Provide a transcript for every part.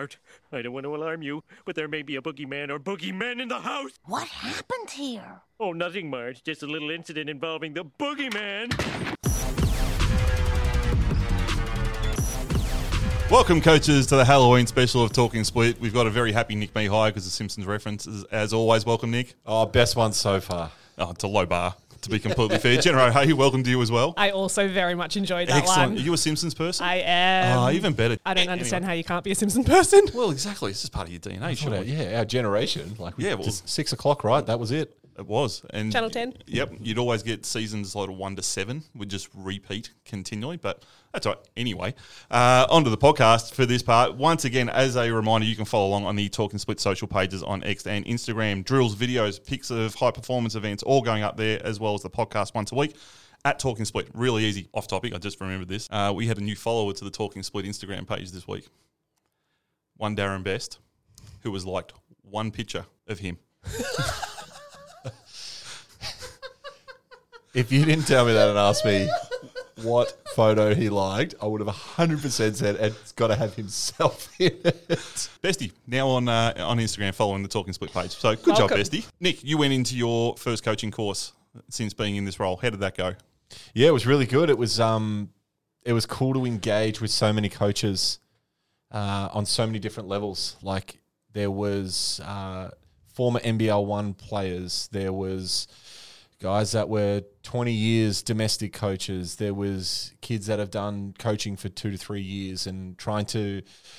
Mart. I don't want to alarm you, but there may be a boogeyman or boogeymen in the house. What happened here? Oh, nothing, Mart. Just a little incident involving the boogeyman. Welcome, coaches, to the Halloween special of Talking Split. We've got a very happy Nick Mihai because the Simpsons reference, as always. Welcome, Nick. Oh, best one so far. Oh, it's a low bar, to be completely fair. Genero, hey, welcome to you as well. I also very much enjoyed that Excellent. one. Are you a Simpsons person? I am. Oh, even better. I don't understand how you can't be a Simpsons person. Well, exactly. It's just part of your DNA, Sure, surely. yeah, our generation. Yeah, well- just 6 o'clock, right? That was it. It was. And Channel 10. Yep. You'd always get seasons like 1 to 7 would just repeat continually, but that's all right. Anyway, on to the podcast for this part. Once again, as a reminder, you can follow along on the Talking Split social pages on X and Instagram. Drills, videos, pics of high performance events, all going up there, as well as the podcast once a week at Talking Split. Really easy. Off topic, I just remembered this. We had a new follower to the Talking Split Instagram page this week. One Darren Best, who has liked one picture of him. If you didn't tell me that and asked me what photo he liked, I would have 100% said it's got to have himself in it. Bestie, now on Instagram following the Talking Split page. So good job, Welcome. Bestie. Nick, you went into your first coaching course since being in this role. How did that go? Yeah, it was really good. It was cool to engage with so many coaches on so many different levels. Like there was former NBL 1 players. There was guys that were 20 years domestic coaches. There was kids that have done coaching for 2 to 3 years and trying to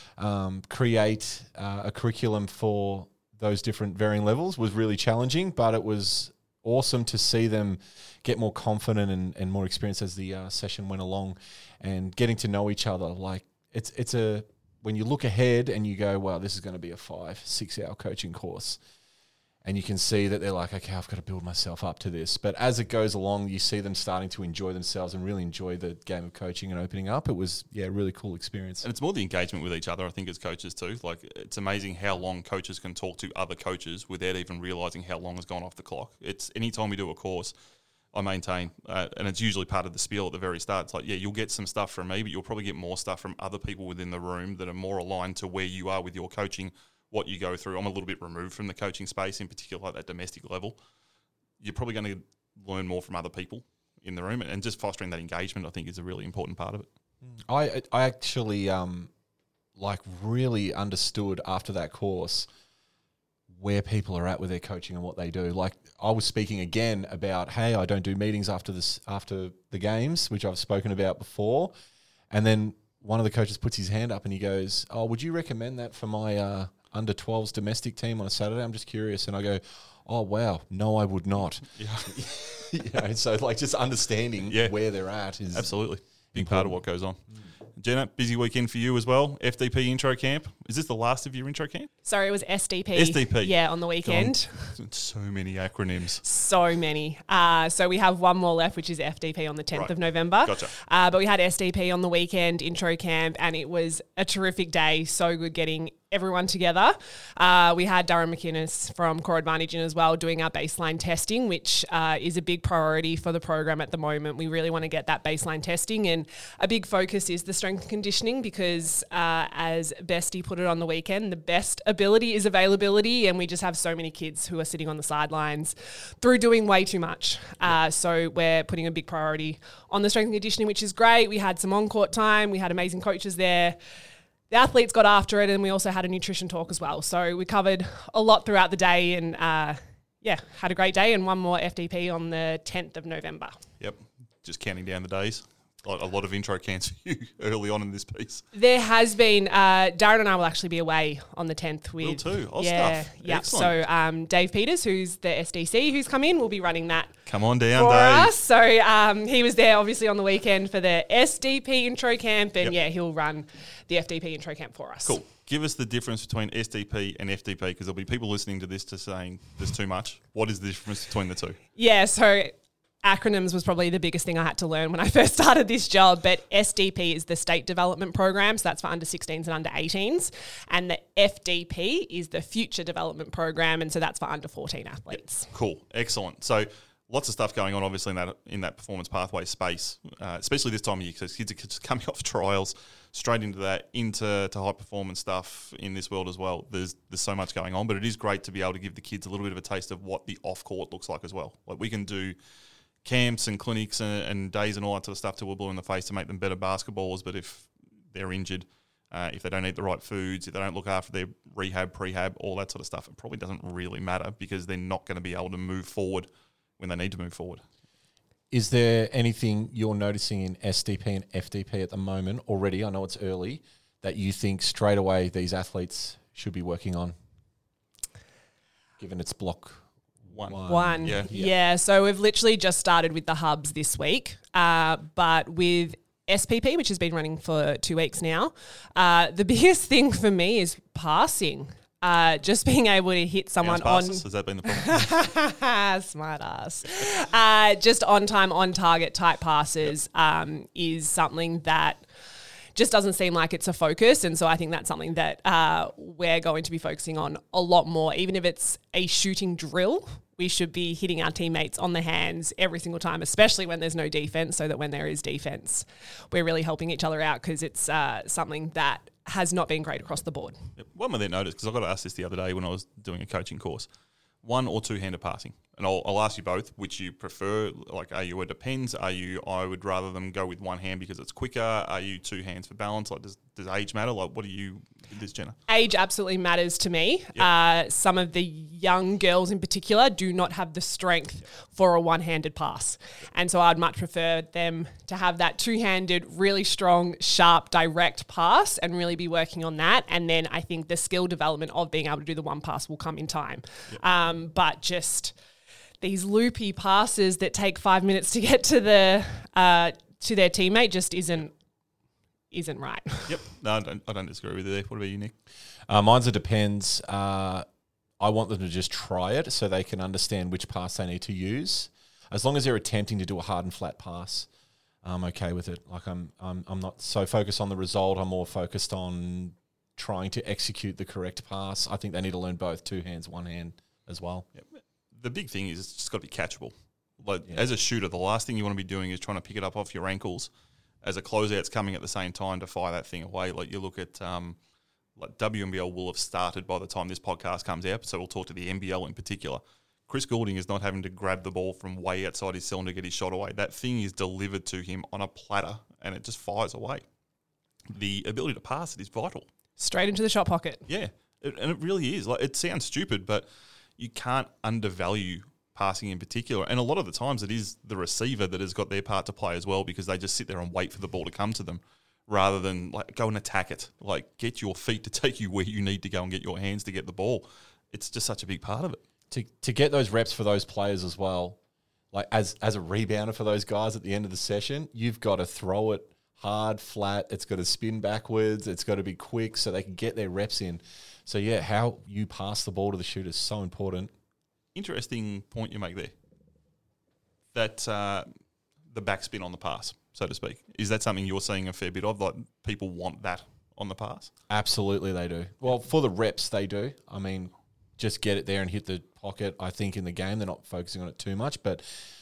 create a curriculum for those different varying levels was really challenging, but it was awesome to see them get more confident and more experience as the session went along and getting to know each other. Like it's when you look ahead and you go, wow, this is going to be a 5-6 hour coaching course. And you can see that they're like, okay, I've got to build myself up to this. But as it goes along, you see them starting to enjoy themselves and really enjoy the game of coaching and opening up. It was, a really cool experience. And it's more the engagement with each other, I think, as coaches too. Like, it's amazing how long coaches can talk to other coaches without even realising how long has gone off the clock. It's anytime we do a course, I maintain, and it's usually part of the spiel at the very start. It's like, yeah, you'll get some stuff from me, but you'll probably get more stuff from other people within the room that are more aligned to where you are with your coaching, what you go through. I'm a little bit removed from the coaching space, in particular at that domestic level. You're probably going to learn more from other people in the room, and just fostering that engagement, I think, is a really important part of it. I actually really understood after that course where people are at with their coaching and what they do. Like I was speaking again about, hey, I don't do meetings after the games, which I've spoken about before. And then one of the coaches puts his hand up and he goes, oh, would you recommend that for my under 12s domestic team on a Saturday? I'm just curious. And I go, oh, wow, no, I would not. Yeah. So like just understanding where they're at is absolutely big part of what goes on. Jenna, busy weekend for you as well. FDP intro camp. Is this the last of your intro camp? Sorry, it was SDP. SDP. Yeah, on the weekend. So many acronyms. So many. So we have one more left, which is FDP on the 10th of November. Gotcha. But we had SDP on the weekend, intro camp, and it was a terrific day. So good getting everyone together. We had Darren McInnes from Core Advantage in as well doing our baseline testing, which is a big priority for the program at the moment. We really want to get that baseline testing, and a big focus is the strength and conditioning because as Bestie put it on the weekend, the best ability is availability, and we just have so many kids who are sitting on the sidelines through doing way too much. So we're putting a big priority on the strength and conditioning, which is great. We had some on-court time. We had amazing coaches there. The athletes got after it, and we also had a nutrition talk as well. So we covered a lot throughout the day and, had a great day, and one more FDP on the 10th of November. Yep, just counting down the days. A lot of intro camps for you early on in this piece. There has been, Darren and I will actually be away on the 10th with... Will too, stuff. Yeah, Excellent. so Dave Peters, who's the SDC who's come in, will be running that Come on down, for Dave. us. So he was there obviously on the weekend for the SDP intro camp, and he'll run the FDP intro camp for us. Cool. Give us the difference between SDP and FDP, because there'll be people listening to this to saying there's too much. What is the difference between the two? Yeah, so acronyms was probably the biggest thing I had to learn when I first started this job, but SDP is the State Development Program, so that's for under 16s and under 18s, and the FDP is the Future Development Program, and so that's for under 14 athletes. Cool. Excellent. So lots of stuff going on, obviously, in that performance pathway space, especially this time of year, because kids are just coming off trials, straight into that, into high performance stuff in this world as well. There's so much going on, but it is great to be able to give the kids a little bit of a taste of what the off court looks like as well. Like, we can do camps and clinics and days and all that sort of stuff till we're blue in the face to make them better basketballers, but if they're injured, if they don't eat the right foods, if they don't look after their rehab, prehab, all that sort of stuff, it probably doesn't really matter, because they're not going to be able to move forward when they need to move forward. Is there anything you're noticing in SDP and FDP at the moment already? I know it's early, that you think straight away these athletes should be working on, given it's block One. Yeah. Yeah. So we've literally just started with the hubs this week, but with SPP, which has been running for 2 weeks now, the biggest thing for me is passing. Just being able to hit someone on. Has that been the problem? Smart ass. Just on time, on target type passes is something that just doesn't seem like it's a focus. And so I think that's something that we're going to be focusing on a lot more. Even if it's a shooting drill, we should be hitting our teammates on the hands every single time, especially when there's no defense, so that when there is defense, we're really helping each other out, because it's something that has not been great across the board. Yep. One more thing I noticed, because I got to ask this the other day when I was doing a coaching course, one or two-handed passing. And I'll ask you both which you prefer. Like, are you a depends? Are you, I would rather them go with one hand because it's quicker? Are you two hands for balance? Like, does age matter? Like, what do you with this, Jenna? Age absolutely matters to me. Yep. Some of the young girls in particular do not have the strength for a one-handed pass. And so I'd much prefer them to have that two-handed, really strong, sharp, direct pass and really be working on that. And then I think the skill development of being able to do the one pass will come in time. Yep. But just these loopy passes that take 5 minutes to get to their teammate just isn't right. Yep. No, I don't disagree with you there. What about you, Nick? Mine's a depends. I want them to just try it so they can understand which pass they need to use. As long as they're attempting to do a hard and flat pass, I'm okay with it. Like, I'm not so focused on the result. I'm more focused on trying to execute the correct pass. I think they need to learn both, two hands, one hand as well. Yep. The big thing is it's just got to be catchable. Like, as a shooter, the last thing you want to be doing is trying to pick it up off your ankles as a closeout's coming at the same time to fire that thing away. Like, you look at like WNBL will have started by the time this podcast comes out, so we'll talk to the NBL in particular. Chris Goulding is not having to grab the ball from way outside his cylinder to get his shot away. That thing is delivered to him on a platter, and it just fires away. The ability to pass it is vital. Straight into the shot pocket. Yeah, and it really is. Like, it sounds stupid, but you can't undervalue passing in particular. And a lot of the times it is the receiver that has got their part to play as well, because they just sit there and wait for the ball to come to them rather than like go and attack it. Like, get your feet to take you where you need to go and get your hands to get the ball. It's just such a big part of it. To get those reps for those players as well, like as a rebounder for those guys at the end of the session, you've got to throw it hard, flat. It's got to spin backwards. It's got to be quick so they can get their reps in. So, yeah, how you pass the ball to the shooter is so important. Interesting point you make there. That the backspin on the pass, so to speak. Is that something you're seeing a fair bit of? Like, people want that on the pass? Absolutely they do. Well, for the reps, they do. I mean, just get it there and hit the pocket. I think in the game they're not focusing on it too much, but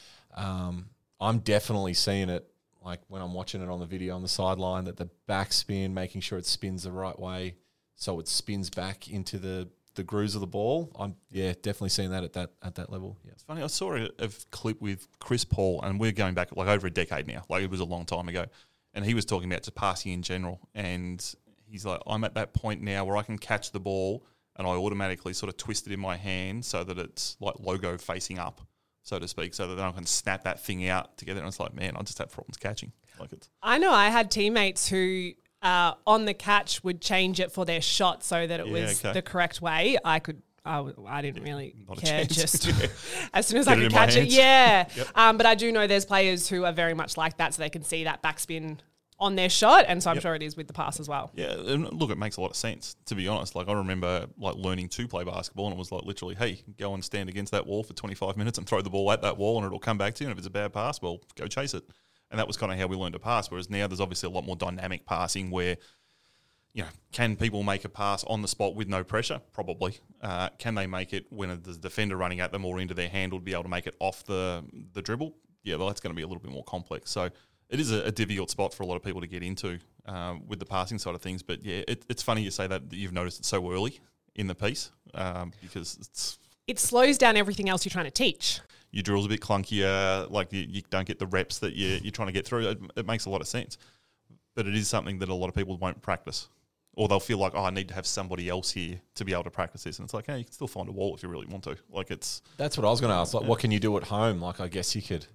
I'm definitely seeing it, like when I'm watching it on the video on the sideline, that the backspin, making sure it spins the right way so it spins back into the grooves of the ball. I'm definitely seeing that at that level. Yeah. It's funny, I saw a clip with Chris Paul, and we're going back like over a decade now. Like, it was a long time ago. And he was talking about just passing in general. And he's like, I'm at that point now where I can catch the ball and I automatically sort of twist it in my hand so that it's like logo facing up, so to speak, so that then I can snap that thing out together. And it's like, man, I just have problems catching. Like, it's. I know I had teammates who on the catch would change it for their shot so that it was the correct way. I didn't really care. Just as soon as I could catch it, Yep. But I do know there's players who are very much like that, so they can see that backspin on their shot, and so I'm sure it is with the pass as well. Yeah, and look, it makes a lot of sense, to be honest. Like, I remember like learning to play basketball, and it was like literally, hey, go and stand against that wall for 25 minutes and throw the ball at that wall, and it'll come back to you. And if it's a bad pass, well, go chase it. And that was kind of how we learned to pass. Whereas now there's obviously a lot more dynamic passing where can people make a pass on the spot with no pressure? Probably. Can they make it when there's a defender running at them or into their handle to be able to make it off the dribble? Yeah, well, that's going to be a little bit more complex. So it is a difficult spot for a lot of people to get into with the passing side of things. But yeah, it's funny you say that you've noticed it so early in the piece because it slows down everything else you're trying to teach. Your drill's a bit clunkier, like you don't get the reps that you're trying to get through. It makes a lot of sense. But it is something that a lot of people won't practice. Or they'll feel like, I need to have somebody else here to be able to practice this. And it's like, hey, you can still find a wall if you really want to. That's what I was going to ask. Like, what can you do at home? Like, I guess you could,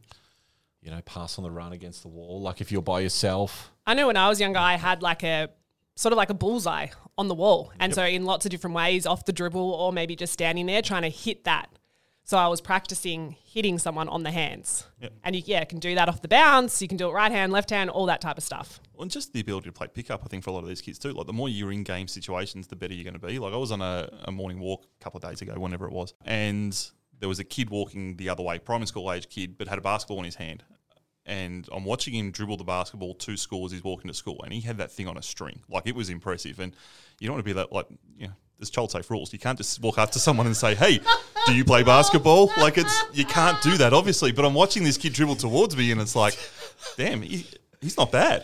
pass on the run against the wall. Like, if you're by yourself. I know when I was younger, I had sort of like a bullseye on the wall. And so in lots of different ways, off the dribble or maybe just standing there trying to hit that. So I was practicing hitting someone on the hands. Yep. And you can do that off the bounce. You can do it right hand, left hand, all that type of stuff. Well, and just the ability to play pickup, I think, for a lot of these kids too. Like, the more you're in game situations, the better you're going to be. Like, I was on a morning walk a couple of days ago, whenever it was, and there was a kid walking the other way, primary school age kid, but had a basketball in his hand. And I'm watching him dribble the basketball 2 scores. He's walking to school, and he had that thing on a string. Like, it was impressive. And you don't want to be that, there's child safe rules. You can't just walk up to someone and say, hey, do you play basketball? You can't do that, obviously. But I'm watching this kid dribble towards me, and it's like, damn, he's not bad.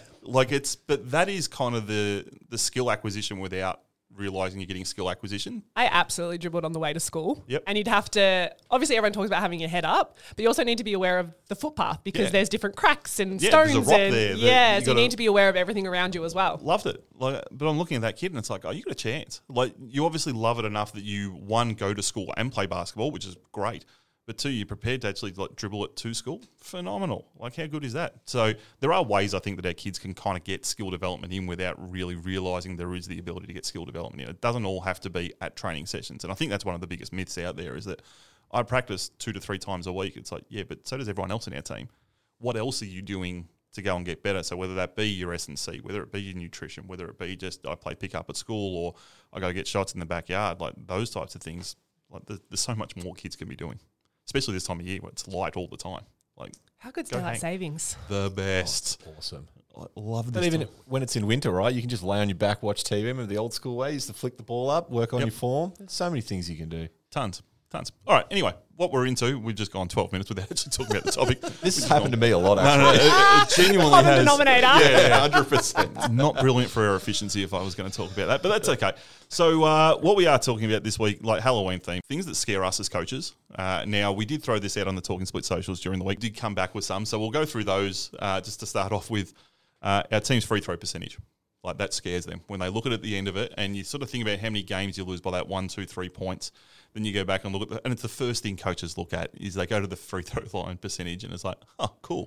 But that is kind of the skill acquisition without realising you're getting skill acquisition. I absolutely dribbled on the way to school. Yep. And you'd have to, obviously everyone talks about having your head up, but you also need to be aware of the footpath because there's different cracks and stones. There's a rock there. So you need to be aware of everything around you as well. Loved it. But I'm looking at that kid and it's like, oh, you got a chance. Like, you obviously love it enough that you, 1, go to school and play basketball, which is great. But 2, you're prepared to actually dribble it to school. Phenomenal. Like, how good is that? So there are ways I think that our kids can kind of get skill development in without really realising there is the ability to get skill development in. It doesn't all have to be at training sessions. And I think that's one of the biggest myths out there is that I practice 2 to 3 times a week. It's like, yeah, but so does everyone else in our team. What else are you doing to go and get better? So whether that be your S&C, whether it be your nutrition, whether it be just I play pick up at school or I go get shots in the backyard, like those types of things, like there's so much more kids can be doing. Especially this time of year where it's light all the time. Like, how good's daylight savings? The best. Oh, awesome. I love this. But even when it's in winter, right? You can just lay on your back, watch TV. Remember the old school way? You used to flick the ball up, work on your form. There's so many things you can do. Tons. All right, anyway, what we're into, we've just gone 12 minutes without actually talking about the topic. This has happened to me a lot, actually. No, it genuinely common has. denominator. Yeah, 100%. Not brilliant for our efficiency if I was going to talk about that, but that's okay. So what we are talking about this week, like Halloween theme, things that scare us as coaches. Now, we did throw this out on the Talking Split socials during the week, did come back with some, so we'll go through those just to start off with our team's free throw percentage. Like, that scares them. When they look at the end of it and you sort of think about how many games you lose by that 1, 2, 3 points, then you go back and look at and it's the first thing coaches look at is they go to the free throw line percentage and it's like, oh, cool,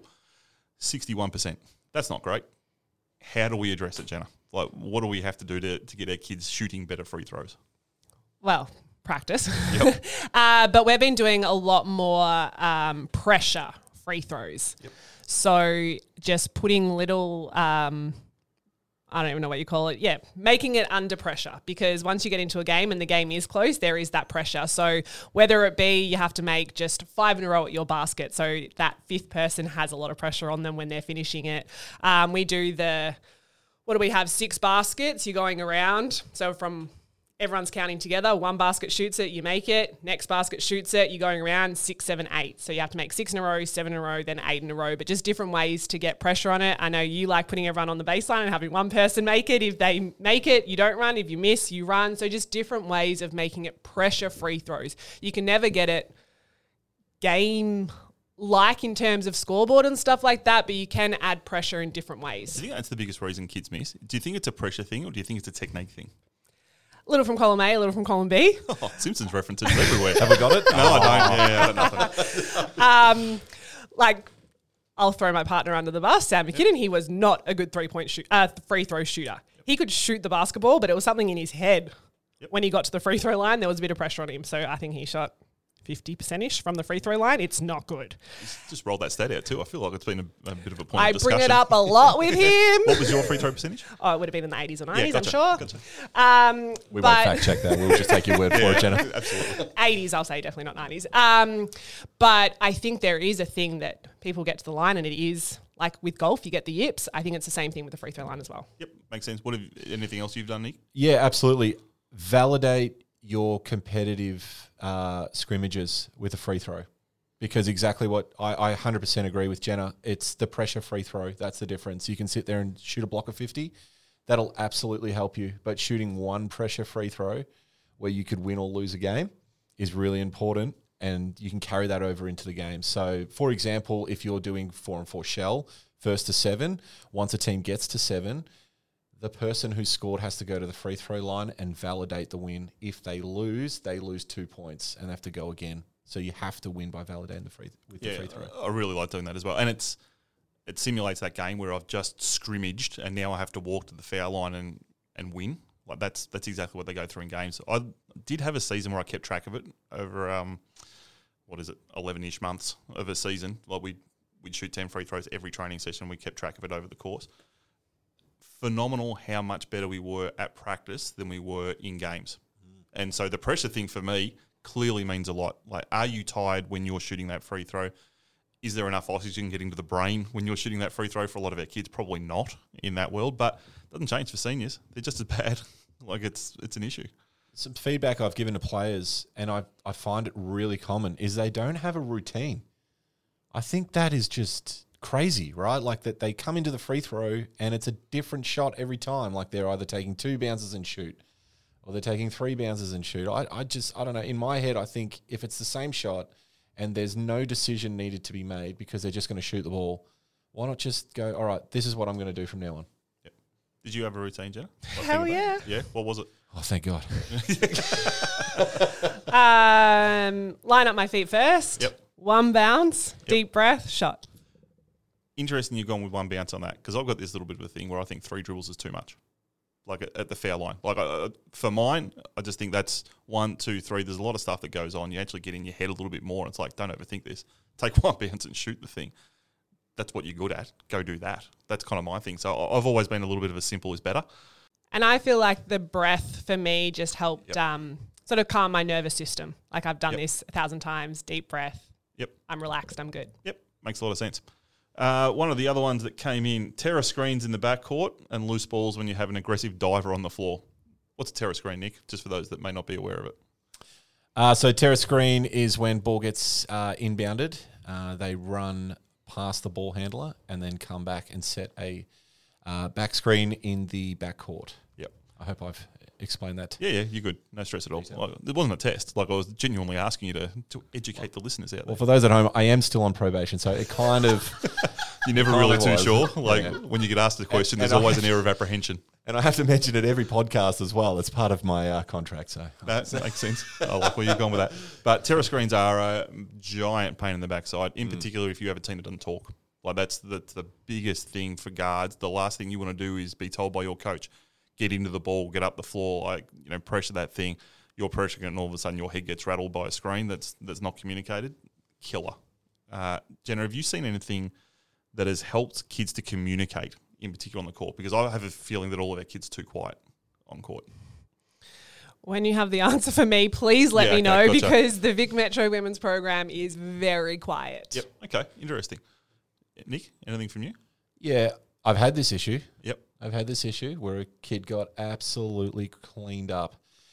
61%. That's not great. How do we address it, Jenna? Like, what do we have to do to get our kids shooting better free throws? Well, practice. Yep. But we've been doing a lot more pressure free throws. Yep. So just putting little... I don't even know what you call it. Yeah, making it under pressure because once you get into a game and the game is close, there is that pressure. So whether it be you have to make just 5 in a row at your basket, so that 5th person has a lot of pressure on them when they're finishing it. We do what do we have, 6 baskets, you're going around. So from everyone's counting together, 1 basket shoots it, you make it, next basket shoots it, you're going around 6, 7, 8. So you have to make 6 in a row, 7 in a row, then 8 in a row, but just different ways to get pressure on it. I know you like putting everyone on the baseline and having one person make it. If they make it, you don't run. If you miss, you run. So just different ways of making it pressure free throws. You can never get it game-like in terms of scoreboard and stuff like that, but you can add pressure in different ways. I think that's the biggest reason kids miss. Do you think it's a pressure thing or do you think it's a technique thing? A little from column A, a little from column B. Oh, Simpsons references everywhere. Have we got it? No, I don't. Yeah, I don't know. I'll throw my partner under the bus, Sam McKinnon. He was not a good free throw shooter. He could shoot the basketball, but it was something in his head. When he got to the free throw line, there was a bit of pressure on him. So I think he shot 50%-ish from the free throw line. It's not good. Just rolled that stat out too. I feel like it's been a bit of a point I of discussion. bring it up a lot with him. What was your free throw percentage? Oh, it would have been in the 80s or 90s, gotcha, I'm sure. Gotcha. We won't fact check that. We'll just take your word for it, Jenna. Absolutely. 80s, I'll say, definitely not 90s. But I think there is a thing that people get to the line and it is like with golf, you get the yips. I think it's the same thing with the free throw line as well. Yep, makes sense. Anything else you've done, Nick? Yeah, absolutely. Validate your competitive scrimmages with a free throw, because exactly what I 100% agree with Jenna. It's the pressure free throw. That's the difference. You can sit there and shoot a block of 50. That'll absolutely help you. But shooting one pressure free throw where you could win or lose a game is really important, and you can carry that over into the game. So, for example, if you're doing 4-on-4 shell, first to 7, once a team gets to 7, the person who scored has to go to the free throw line and validate the win. If they lose 2 points and they have to go again. So you have to win by validating the free throw. I really like doing that as well. And it simulates that game where I've just scrimmaged and now I have to walk to the foul line and win. Like that's exactly what they go through in games. I did have a season where I kept track of it over 11-ish months of a season. Like we'd shoot 10 free throws every training session. We kept track of it over the course. Phenomenal how much better we were at practice than we were in games. And so the pressure thing for me clearly means a lot. Like, are you tired when you're shooting that free throw? Is there enough oxygen getting to the brain when you're shooting that free throw? For a lot of our kids, probably not in that world, but it doesn't change for seniors. They're just as bad. Like it's an issue. Some feedback I've given to players, and I find it really common, is they don't have a routine. I think that is just crazy, right? Like that they come into the free throw and it's a different shot every time. Like they're either taking 2 bounces and shoot, or they're taking 3 bounces and shoot. I don't know. In my head, I think if it's the same shot and there's no decision needed to be made because they're just going to shoot the ball, why not just go, all right, this is what I'm going to do from now on? Yep. Did you have a routine, Jenna? Hell yeah. Yeah? What was it? Oh, thank God. Line up my feet first. Yep. 1 bounce, deep breath, shot. Interesting you've gone with 1 bounce on that, because I've got this little bit of a thing where I think 3 dribbles is too much. Like at the foul line. Like for mine, I just think that's 1, 2, 3. There's a lot of stuff that goes on. You actually get in your head a little bit more. And it's like, don't overthink this. Take 1 bounce and shoot the thing. That's what you're good at. Go do that. That's kind of my thing. So I've always been a little bit of a simple is better. And I feel like the breath for me just helped sort of calm my nervous system. Like I've done this 1,000 times, deep breath. Yep. I'm relaxed. I'm good. Yep. Makes a lot of sense. One of the other ones that came in, terror screens in the backcourt and loose balls when you have an aggressive diver on the floor. What's a terror screen, Nick? Just for those that may not be aware of it. So terror screen is when ball gets inbounded. They run past the ball handler and then come back and set a back screen in the backcourt. Yep. I hope I've explained that. Yeah, you're good. No stress at all. Like, it wasn't a test. Like I was genuinely asking you to educate the listeners out there. Well, for those at home, I am still on probation, so it kind of... You're never really too was. sure. Like Yeah. when you get asked a question, And there's always an air of apprehension. And I have to mention it every podcast as well. It's part of my contract, so... That makes sense. I like where you've gone with that. But terror screens are a giant pain in the backside, in particular if you have a team that doesn't talk. Like that's the biggest thing for guards. The last thing you want to do is be told by your coach, get into the ball, get up the floor, pressure that thing. You're pressuring it and all of a sudden your head gets rattled by a screen that's not communicated. Killer. Jenna, have you seen anything that has helped kids to communicate, in particular on the court? Because I have a feeling that all of our kids are too quiet on court. When you have the answer for me, please let me know, gotcha. because the Vic Metro Women's Program is very quiet. Yep. Okay. Interesting. Nick, anything from you? Yeah, I've had this issue. Yep. I've had this issue where a kid got absolutely cleaned up.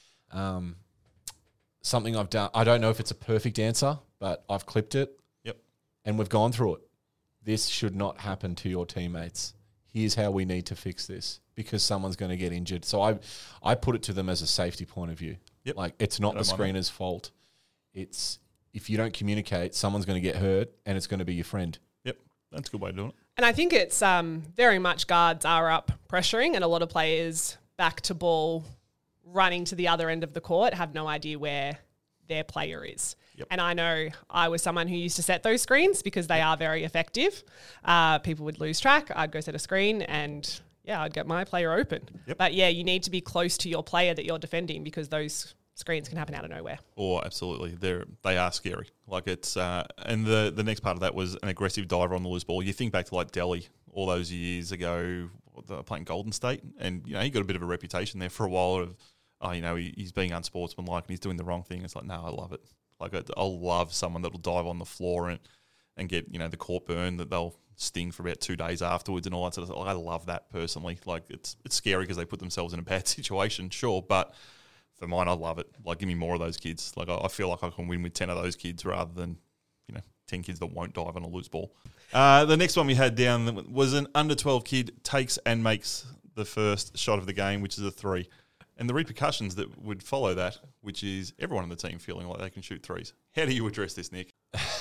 Something I've done, I don't know if it's a perfect answer, but I've clipped it. Yep. And we've gone through it. This should not happen to your teammates. Here's how we need to fix this, because someone's going to get injured. So I put it to them as a safety point of view. Yep. Like, it's not the screener's fault. It's, if you don't communicate, someone's going to get hurt and it's going to be your friend. Yep. That's a good way of doing it. And I think it's very much guards are up pressuring, and a lot of players back to ball running to the other end of the court have no idea where their player is. Yep. And I know I was someone who used to set those screens because they are very effective. People would lose track. I'd go set a screen and, I'd get my player open. Yep. But, you need to be close to your player that you're defending, because those screens can happen out of nowhere. Oh, absolutely. They are scary. Like it's and the next part of that was an aggressive diver on the loose ball. You think back to like Delhi all those years ago, playing Golden State, and he got a bit of a reputation there for a while of he's being unsportsmanlike and he's doing the wrong thing. It's like, no, I love it. Like I'll love someone that'll dive on the floor and get the court burn that they'll sting for about 2 days afterwards and all that sort of stuff. I love that personally. Like, it's scary because they put themselves in a bad situation, sure, but for mine, I love it. Like, give me more of those kids. Like, I feel like I can win with 10 of those kids rather than, 10 kids that won't dive on a loose ball. The next one we had down was an under 12 kid takes and makes the first shot of the game, which is a 3. And the repercussions that would follow that, which is everyone in the team feeling like they can shoot 3s. How do you address this, Nick?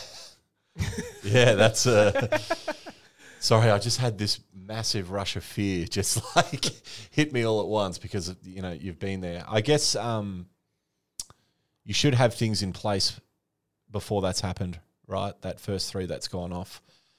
Yeah, that's sorry, I just had this massive rush of fear just like hit me all at once because of, you've been there. I guess you should have things in place before that's happened, right? That first 3 that's gone off.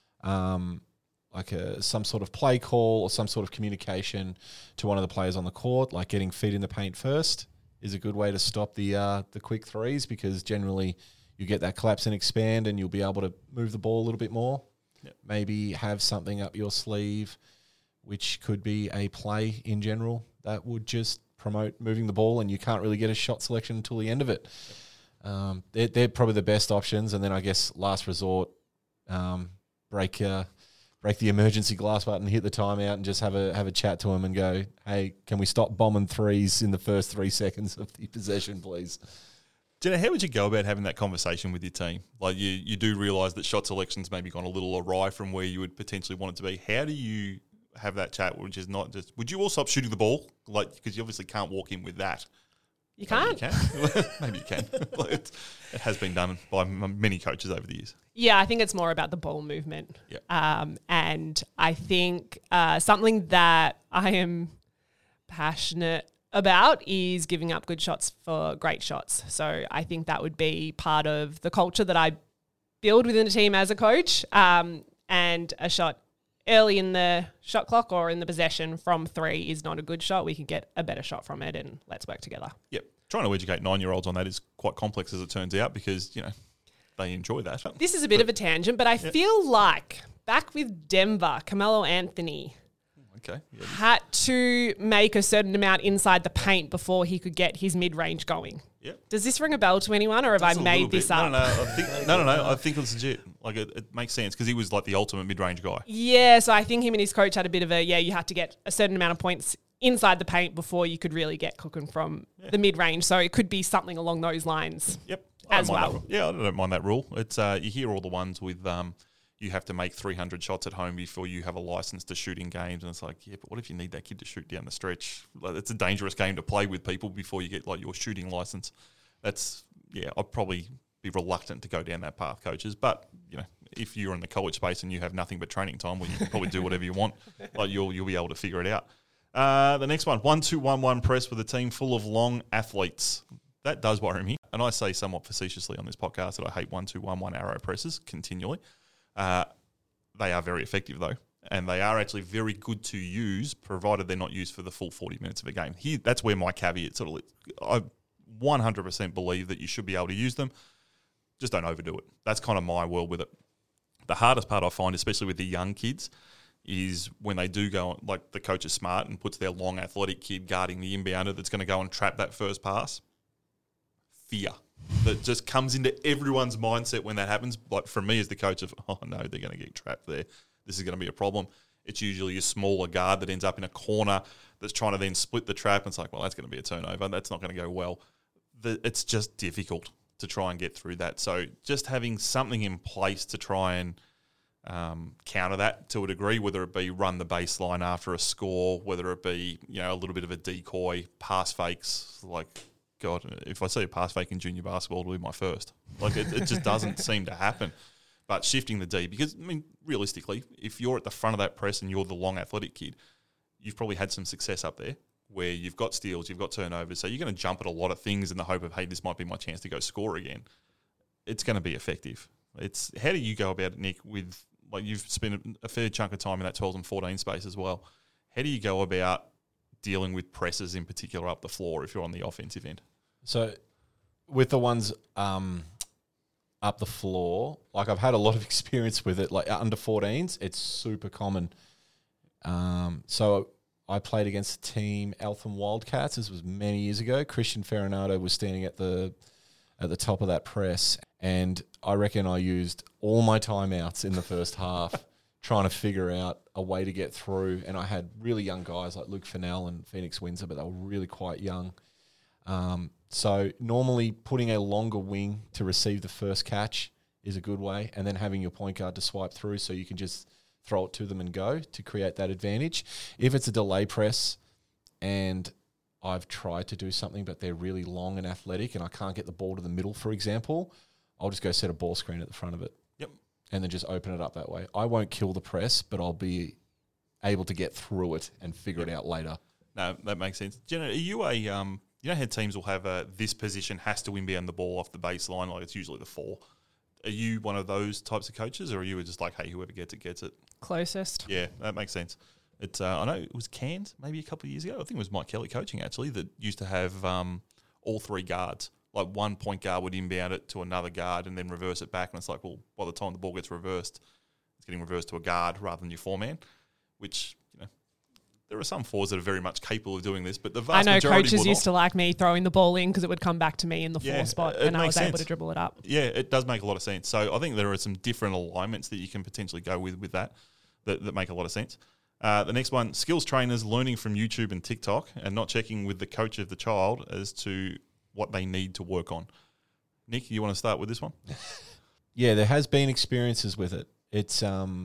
Like some sort of play call or some sort of communication to one of the players on the court, like getting feet in the paint first is a good way to stop the quick 3s, because generally you get that collapse and expand and you'll be able to move the ball a little bit more. Yep. Maybe have something up your sleeve, which could be a play in general that would just promote moving the ball, and you can't really get a shot selection until the end of it. They're probably the best options. And then I guess last resort, break the emergency glass button, hit the timeout, and just have a chat to them and go, hey, can we stop bombing 3s in the first 3 seconds of the possession, please? Jenna, how would you go about having that conversation with your team? Like, you do realise that shot selection's maybe gone a little awry from where you would potentially want it to be. How do you have that chat, which is not just, would you all stop shooting the ball? Like, because you obviously can't walk in with that. You can't. Maybe you can. It has been done by many coaches over the years. Yeah, I think it's more about the ball movement. Yep. And I think something that I am passionate about is giving up good shots for great shots. So I think that would be part of the culture that I build within a team as a coach. And a shot early in the shot clock or in the possession from 3 is not a good shot. We can get a better shot from it, and let's work together. Yep. Trying to educate 9-year-olds on that is quite complex, as it turns out, because, they enjoy that. This is a bit of a tangent, but I feel like back with Denver, Carmelo Anthony had to make a certain amount inside the paint before he could get his mid-range going. Yep. Does this ring a bell to anyone, or have I made this up? No. I think it's legit. Like, it makes sense because he was like the ultimate mid-range guy. Yeah, so I think him and his coach had a bit of you had to get a certain amount of points inside the paint before you could really get cooking from the mid-range. So it could be something along those lines. Yep. As well. I don't mind that rule. It's you hear all the ones with you have to make 300 shots at home before you have a license to shoot in games, and it's like, yeah, but what if you need that kid to shoot down the stretch? Like, it's a dangerous game to play with people before you get like your shooting license. I'd probably be reluctant to go down that path, coaches. But if you're in the college space and you have nothing but training time, well, you can probably do whatever you want. Like, you'll be able to figure it out. The next one, 1-2-1-1 press with a team full of long athletes. That does worry me. And I say somewhat facetiously on this podcast that I hate 1-2-1-1 arrow presses continually. They are very effective, though. And they are actually very good to use, provided they're not used for the full 40 minutes of a game. That's where my caveat sort of, I 100% believe that you should be able to use them. Just don't overdo it. That's kind of my world with it. The hardest part I find, especially with the young kids, is when they do go, like the coach is smart and puts their long athletic kid guarding the inbounder that's going to go and trap that first pass. Fear that just comes into everyone's mindset when that happens. Like, for me as the coach of, oh no, they're going to get trapped there. This is going to be a problem. It's usually a smaller guard that ends up in a corner that's trying to then split the trap. And it's like, well, that's going to be a turnover. That's not going to go well. It's just difficult to try and get through that. So just having something in place to try and counter that to a degree, whether it be run the baseline after a score, whether it be, a little bit of a decoy, pass fakes. Like, God, if I see a pass fake in junior basketball, it'll be my first. Like, it just doesn't seem to happen. But shifting the D, because, realistically, if you're at the front of that press and you're the long athletic kid, you've probably had some success up there where you've got steals, you've got turnovers, so you're going to jump at a lot of things in the hope of, hey, this might be my chance to go score again. It's going to be effective. How do you go about it, Nick, with, like, you've spent a fair chunk of time in that 12 and 14 space as well. How do you go about dealing with presses in particular up the floor if you're on the offensive end? So with the ones up the floor, like, I've had a lot of experience with it. Like, under 14s, it's super common. So I played against the team Eltham Wildcats. This was many years ago. Christian Ferranato was standing at the top of that press, and I reckon I used all my timeouts in the first half trying to figure out a way to get through. And I had really young guys like Luke Fennell and Phoenix Windsor, but they were really quite young. So normally putting a longer wing to receive the first catch is a good way, and then having your point guard to swipe through so you can just throw it to them and go to create that advantage. If it's a delay press and I've tried to do something but they're really long and athletic and I can't get the ball to the middle, for example, I'll just go set a ball screen at the front of it. Yep. And then just open it up that way. I won't kill the press, but I'll be able to get through it and figure it out later. No, that makes sense. Jenna, are you a you know how teams will have this position has to inbound the ball off the baseline, like it's usually the 4. Are you one of those types of coaches, or are you just like, hey, whoever gets it, gets it? Closest. Yeah, that makes sense. It's I know it was Cairns maybe a couple of years ago. I think it was Mike Kelly coaching actually that used to have all 3 guards. Like one point guard would inbound it to another guard and then reverse it back. And it's like, well, by the time the ball gets reversed, it's getting reversed to a guard rather than your 4-man, which, you know, there are some 4s that are very much capable of doing this, but the vast majority coaches used to like me throwing the ball in because it would come back to me in the 4 spot and I was able to dribble it up. Yeah, it does make a lot of sense. So I think there are some different alignments that you can potentially go with that make a lot of sense. The next one, skills trainers learning from YouTube and TikTok and not checking with the coach of the child as to what they need to work on. Nick, you want to start with this one? Yeah, there has been experiences with it. It's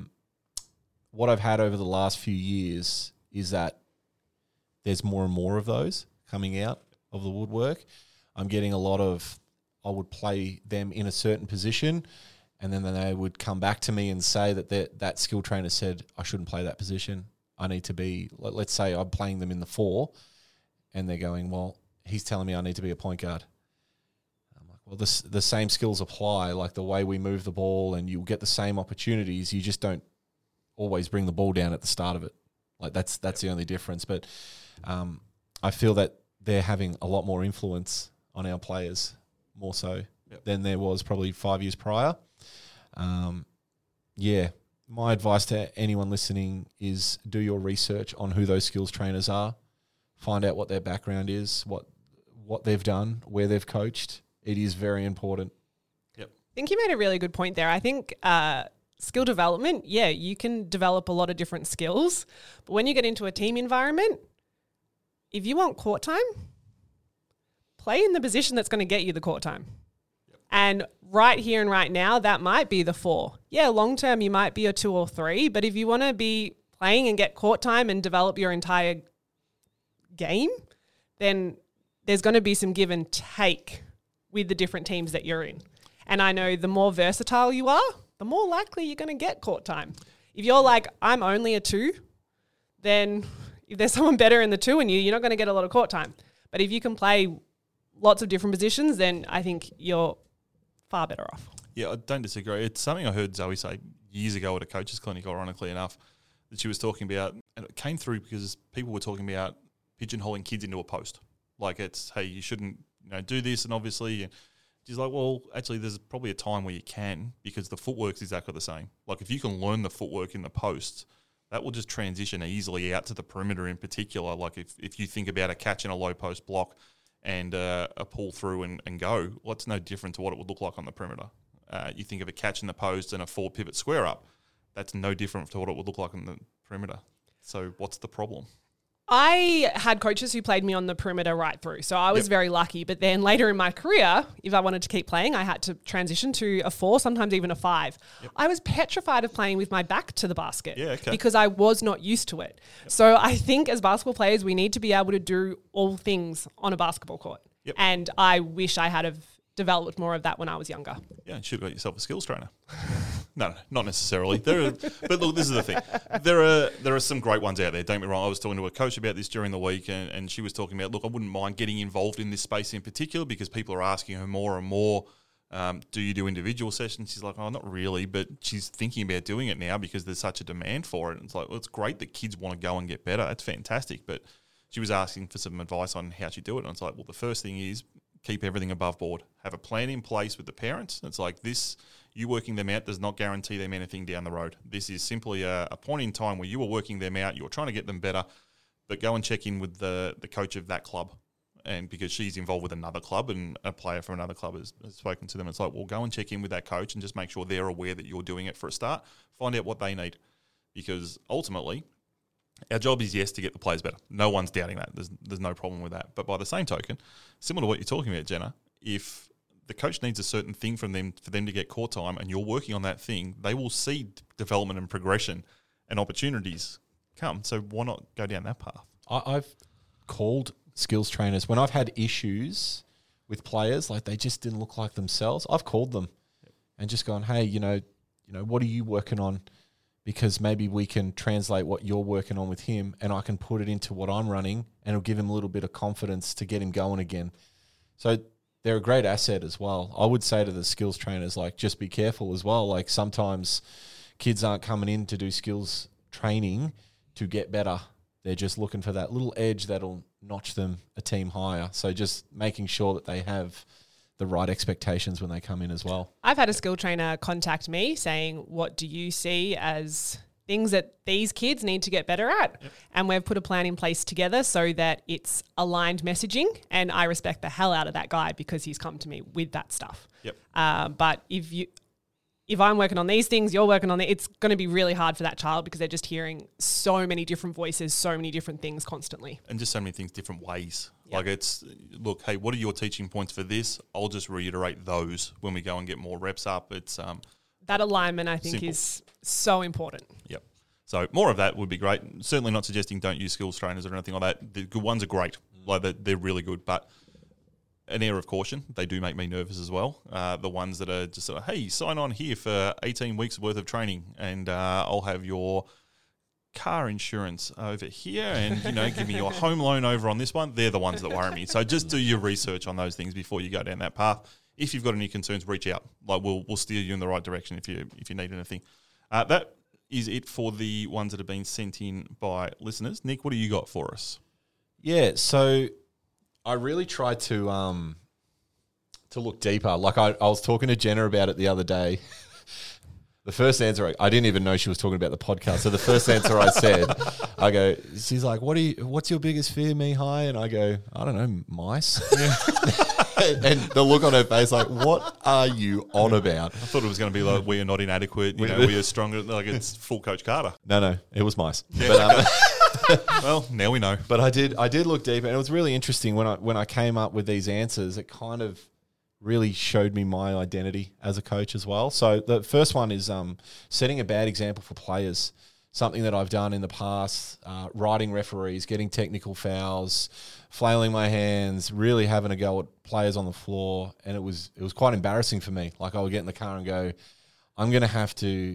what I've had over the last few years is that there's more and more of those coming out of the woodwork. I'm getting a lot of, I would play them in a certain position and then they would come back to me and say that skill trainer said, I shouldn't play that position. I need to be, let's say I'm playing them in the 4 and they're going, well, he's telling me I need to be a point guard. I'm like, well, the same skills apply, like the way we move the ball and you'll get the same opportunities. You just don't always bring the ball down at the start of it. Like that's the only difference. But I feel that they're having a lot more influence on our players, more so than there was probably 5 years prior. My advice to anyone listening is do your research on who those skills trainers are. Find out what their background is, what they've done, where they've coached. It is very important. Yep. I think you made a really good point there. I think skill development, you can develop a lot of different skills. But when you get into a team environment, if you want court time, play in the position that's going to get you the court time. Yep. And right here and right now, that might be the 4. Yeah, long term, you might be a 2 or 3. But if you want to be playing and get court time and develop your entire game, then there's going to be some give and take with the different teams that you're in. And I know the more versatile you are, the more likely you're going to get court time. If you're like, I'm only a 2, then if there's someone better in the 2 and you're not going to get a lot of court time. But if you can play lots of different positions, then I think you're far better off. Yeah, I don't disagree. It's something I heard Zoe say years ago at a coach's clinic, ironically enough, that she was talking about, and it came through because people were talking about pigeonholing kids into a post. Like it's, hey, you shouldn't do this, and obviously, and she's like, well, actually, there's probably a time where you can because the footwork's exactly the same. Like if you can learn the footwork in the post, that will just transition easily out to the perimeter in particular. Like if you think about a catch in a low post block and a pull through and go, well, it's no different to what it would look like on the perimeter. You think of a catch in the post and a 4 pivot square up. That's no different to what it would look like on the perimeter. So what's the problem? I had coaches who played me on the perimeter right through, so I was very lucky. But then later in my career, if I wanted to keep playing, I had to transition to a 4, sometimes even a 5. Yep. I was petrified of playing with my back to the basket because I was not used to it. Yep. So I think as basketball players, we need to be able to do all things on a basketball court. Yep. And I wish I had have developed more of that when I was younger. Yeah, you should have got yourself a skills trainer. No, not necessarily. But look, this is the thing. There are some great ones out there. Don't get me wrong. I was talking to a coach about this during the week, and she was talking about, look, I wouldn't mind getting involved in this space in particular because people are asking her more and more, do you do individual sessions? She's like, oh, not really, but she's thinking about doing it now because there's such a demand for it. And it's like, well, it's great that kids want to go and get better. It's fantastic. But she was asking for some advice on how she do it. And it's like, well, the first thing is keep everything above board. Have a plan in place with the parents. It's like this, you working them out does not guarantee them anything down the road. This is simply a point in time where you are working them out, you're trying to get them better, but go and check in with the coach of that club. And because she's involved with another club and a player from another club has spoken to them, it's like, well, go and check in with that coach and just make sure they're aware that you're doing it for a start. Find out what they need. because ultimately our job is, yes, to get the players better. No one's doubting that. There's no problem with that. But by the same token, similar to what you're talking about, Jenna, if the coach needs a certain thing from them for them to get court time and you're working on that thing, they will see development and progression and opportunities come. So why not go down that path? I've called skills trainers when I've had issues with players, like they just didn't look like themselves. I've called them and just gone, hey, what are you working on? Because maybe we can translate what you're working on with him and I can put it into what I'm running and it'll give him a little bit of confidence to get him going again. So they're a great asset as well. I would say to the skills trainers, like, just be careful as well. Like, sometimes kids aren't coming in to do skills training to get better. They're just looking for that little edge that'll notch them a team higher. So just making sure that they have the right expectations when they come in as well. I've had a skill trainer contact me saying, what do you see as things that these kids need to get better at? Yep. And we've put a plan in place together so that it's aligned messaging, and I respect the hell out of that guy because he's come to me with that stuff. Yep. But if I'm working on these things, you're working on it, it's going to be really hard for that child because they're just hearing so many different voices, so many different things constantly. And just so many things different ways. Yep. Like, it's, look, hey, what are your teaching points for this? I'll just reiterate those when we go and get more reps up. It's that alignment, I think, simple. is so important. Yep. So more of that would be great. Certainly not suggesting don't use skills trainers or anything like that. The good ones are great. Like, they're really good. But an air of caution, they do make me nervous as well. The ones that are just sort of, hey, sign on here for 18 weeks worth of training and I'll have your car insurance over here and, give me your home loan over on this one. They're the ones that worry me. So just do your research on those things before you go down that path. If you've got any concerns, reach out. Like, we'll steer you in the right direction if you need anything. That is it for the ones that have been sent in by listeners. Nick, what do you got for us? Yeah, so I really tried to look deeper. Like, I was talking to Jenna about it the other day. The first answer, I didn't even know she was talking about the podcast. So the first answer I said, I go, she's like, what's your biggest fear, Mihai? And I go, I don't know, mice. Yeah. And the look on her face, like, what are you on about? I thought it was going to be like, we are not inadequate, we are stronger. Like, it's full Coach Carter. No, it was mice. Yeah. But, well, now we know. But I did look deeper, and it was really interesting when I came up with these answers. It kind of really showed me my identity as a coach as well. So the first one is setting a bad example for players. Something that I've done in the past, riding referees, getting technical fouls, flailing my hands, really having a go at players on the floor, and it was quite embarrassing for me. Like, I would get in the car and go, I'm going to have to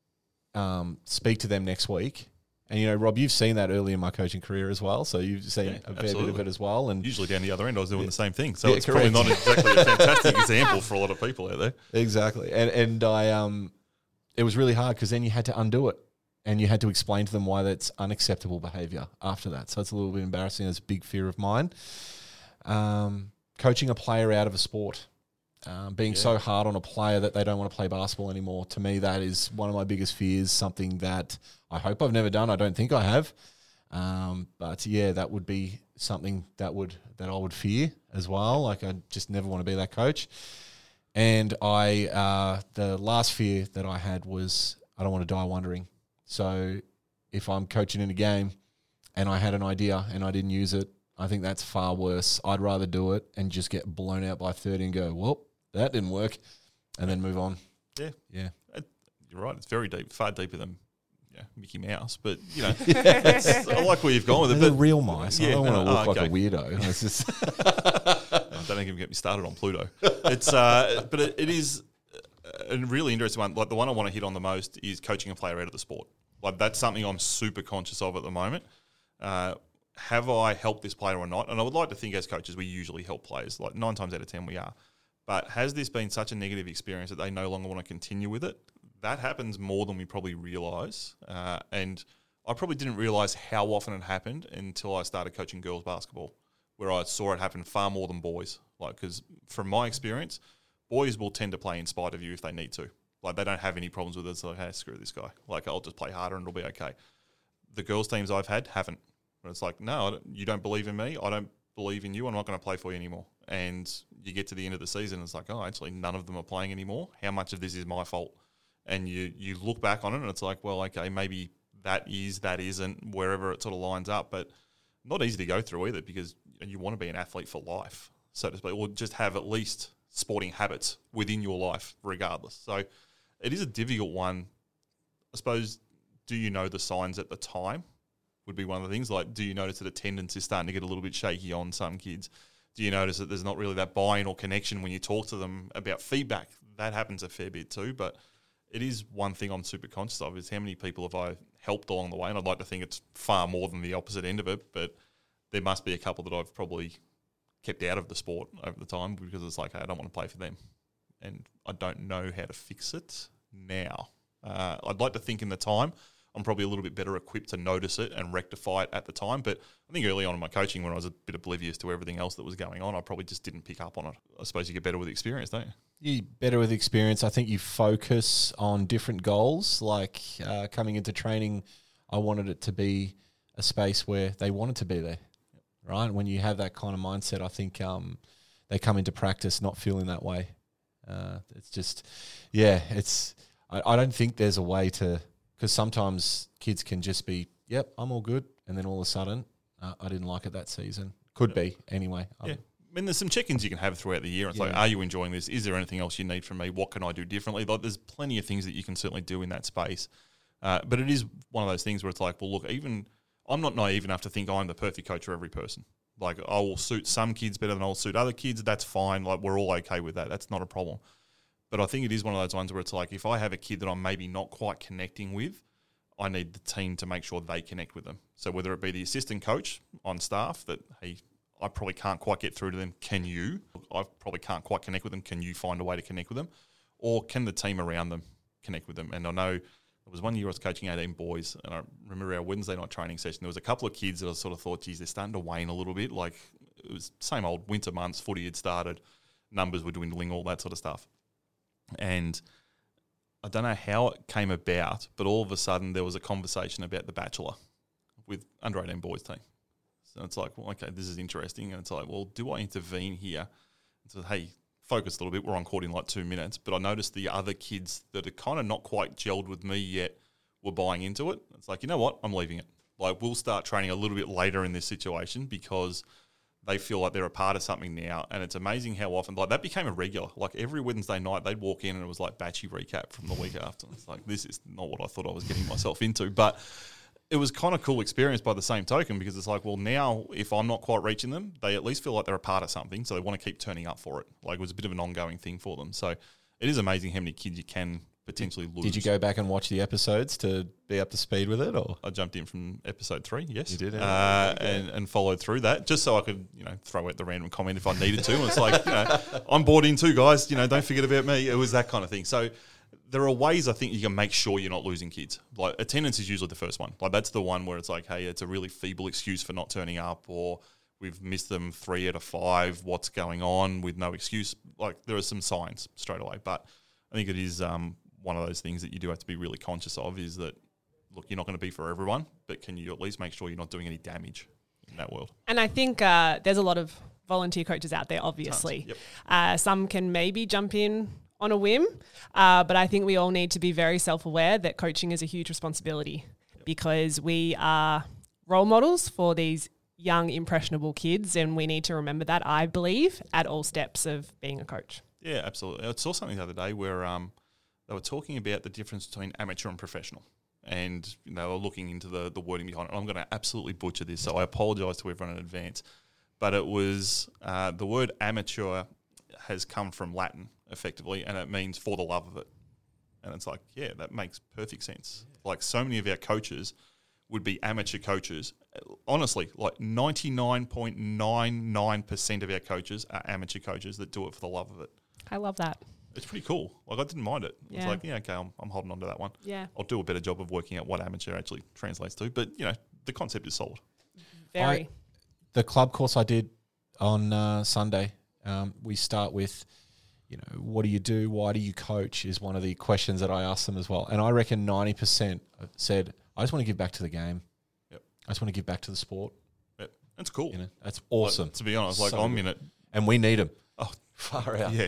speak to them next week. And, Rob, you've seen that early in my coaching career as well, so you've seen a fair bit of it as well. And usually down the other end, I was doing the same thing. So it's correct. Probably not exactly a fantastic example for a lot of people out there. Exactly. And I it was really hard because then you had to undo it. And you had to explain to them why that's unacceptable behaviour after that. So it's a little bit embarrassing. It's a big fear of mine. Coaching a player out of a sport. Being so hard on a player that they don't want to play basketball anymore. To me, that is one of my biggest fears, something that I hope I've never done. I don't think I have. But yeah, that would be something that I would fear as well. Like, I just never want to be that coach. And the last fear that I had was I don't want to die wondering. So if I'm coaching in a game and I had an idea and I didn't use it, I think that's far worse. I'd rather do it and just get blown out by 30 and go, well, that didn't work, and then move on. Yeah. You're right. It's very deep, far deeper than Mickey Mouse. But, I like where you've gone with it. They're real mice. Yeah, I don't want to look like a weirdo. It's just don't even get me started on Pluto. It's but it is a really interesting one. Like, the one I want to hit on the most is coaching a player out of the sport. Like, that's something I'm super conscious of at the moment. Have I helped this player or not? And I would like to think as coaches we usually help players. Like, 9 times out of 10 we are. But has this been such a negative experience that they no longer want to continue with it? That happens more than we probably realise. And I probably didn't realise how often it happened until I started coaching girls basketball, where I saw it happen far more than boys. Like, because from my experience, boys will tend to play in spite of you if they need to. Like, they don't have any problems with it. It's like, hey, screw this guy. Like, I'll just play harder and it'll be okay. The girls' teams I've had haven't. And it's like, no, you don't believe in me. I don't believe in you. I'm not going to play for you anymore. And you get to the end of the season, and it's like, oh, actually, none of them are playing anymore. How much of this is my fault? And you look back on it, and it's like, well, okay, maybe that isn't, wherever it sort of lines up. But not easy to go through either, because you want to be an athlete for life, so to speak, or just have at least sporting habits within your life regardless. So it is a difficult one. I suppose, do you know the signs at the time would be one of the things. Like, do you notice that attendance is starting to get a little bit shaky on some kids? Do you notice that there's not really that buy-in or connection when you talk to them about feedback? That happens a fair bit too, but it is one thing I'm super conscious of, is how many people have I helped along the way, and I'd like to think it's far more than the opposite end of it, but there must be a couple that I've probably kept out of the sport over the time because it's like, hey, I don't want to play for them, and I don't know how to fix it now. I'd like to think in the time I'm probably a little bit better equipped to notice it and rectify it at the time. But I think early on in my coaching, when I was a bit oblivious to everything else that was going on, I probably just didn't pick up on it. I suppose you get better with experience, don't you? You better with experience. I think you focus on different goals. Like coming into training, I wanted it to be a space where they wanted to be there, right? When you have that kind of mindset, I think they come into practice not feeling that way. It's just, I don't think there's a way to... Because sometimes kids can just be, yep, I'm all good. And then all of a sudden, I didn't like it that season. Could be, anyway. Yeah. I mean, there's some check-ins you can have throughout the year. It's like, are you enjoying this? Is there anything else you need from me? What can I do differently? Like, there's plenty of things that you can certainly do in that space. But it is one of those things where it's like, well, look, even I'm not naive enough to think I'm the perfect coach for every person. Like, I will suit some kids better than I'll suit other kids. That's fine. Like, we're all okay with that. That's not a problem. But I think it is one of those ones where it's like, if I have a kid that I'm maybe not quite connecting with, I need the team to make sure they connect with them. So whether it be the assistant coach on staff that, hey, I probably can't quite get through to them, can you? I probably can't quite connect with them, can you find a way to connect with them? Or can the team around them connect with them? And I know there was one year I was coaching 18 boys, and I remember our Wednesday night training session, there was a couple of kids that I sort of thought, geez, they're starting to wane a little bit. Like, it was same old winter months, footy had started, numbers were dwindling, all that sort of stuff. And I don't know how it came about, but all of a sudden there was a conversation about The Bachelor with under 18 boys team. So it's like, well, okay, this is interesting. And it's like, well, do I intervene here? And so, hey, focus a little bit. We're on court in like 2 minutes. But I noticed the other kids that are kind of not quite gelled with me yet were buying into it. It's like, you know what? I'm leaving it. Like, we'll start training a little bit later in this situation because they feel like they're a part of something now. And it's amazing how often, like, that became a regular. Like, every Wednesday night they'd walk in and it was like batchy recap from the week after. It's like, this is not what I thought I was getting myself into. But it was kind of cool experience by the same token, because it's like, well, now if I'm not quite reaching them, they at least feel like they're a part of something. So they want to keep turning up for it. Like, it was a bit of an ongoing thing for them. So it is amazing how many kids you can potentially lose. Did you go back and watch the episodes to be up to speed with it, or? I jumped in from episode 3, yes. You did, and followed through that, just so I could, throw out the random comment if I needed to. And it's like, I'm bored in too, guys. Don't forget about me. It was that kind of thing. So there are ways I think you can make sure you're not losing kids. Like, attendance is usually the first one. Like, that's the one where it's like, hey, it's a really feeble excuse for not turning up, or we've missed them 3 out of 5. What's going on with no excuse? Like, there are some signs straight away. But I think it is one of those things that you do have to be really conscious of, is that, look, you're not going to be for everyone, but can you at least make sure you're not doing any damage in that world? And I think there's a lot of volunteer coaches out there, obviously. Yep. Some can maybe jump in on a whim, but I think we all need to be very self-aware that coaching is a huge responsibility, because we are role models for these young, impressionable kids, and we need to remember that, I believe, at all steps of being a coach. Yeah, absolutely. I saw something the other day where they were talking about the difference between amateur and professional, and they were looking into the wording behind it. I'm going to absolutely butcher this, so I apologise to everyone in advance. But it was the word amateur has come from Latin, effectively, and it means for the love of it. And it's like, yeah, that makes perfect sense. Yeah. Like, so many of our coaches would be amateur coaches. Honestly, like 99.99% of our coaches are amateur coaches that do it for the love of it. I love that. It's pretty cool. Like, I didn't mind it. Yeah. It's like, yeah, okay, I'm holding on to that one. Yeah. I'll do a better job of working out what amateur actually translates to. But, the concept is solid. Very. The club course I did on Sunday, we start with, what do you do? Why do you coach? Is one of the questions that I asked them as well. And I reckon 90% said, I just want to give back to the game. Yep. I just want to give back to the sport. Yep. That's cool. That's awesome. Like, to be honest, like, So I'm good. in it. And we need them. Oh, far out. Yeah.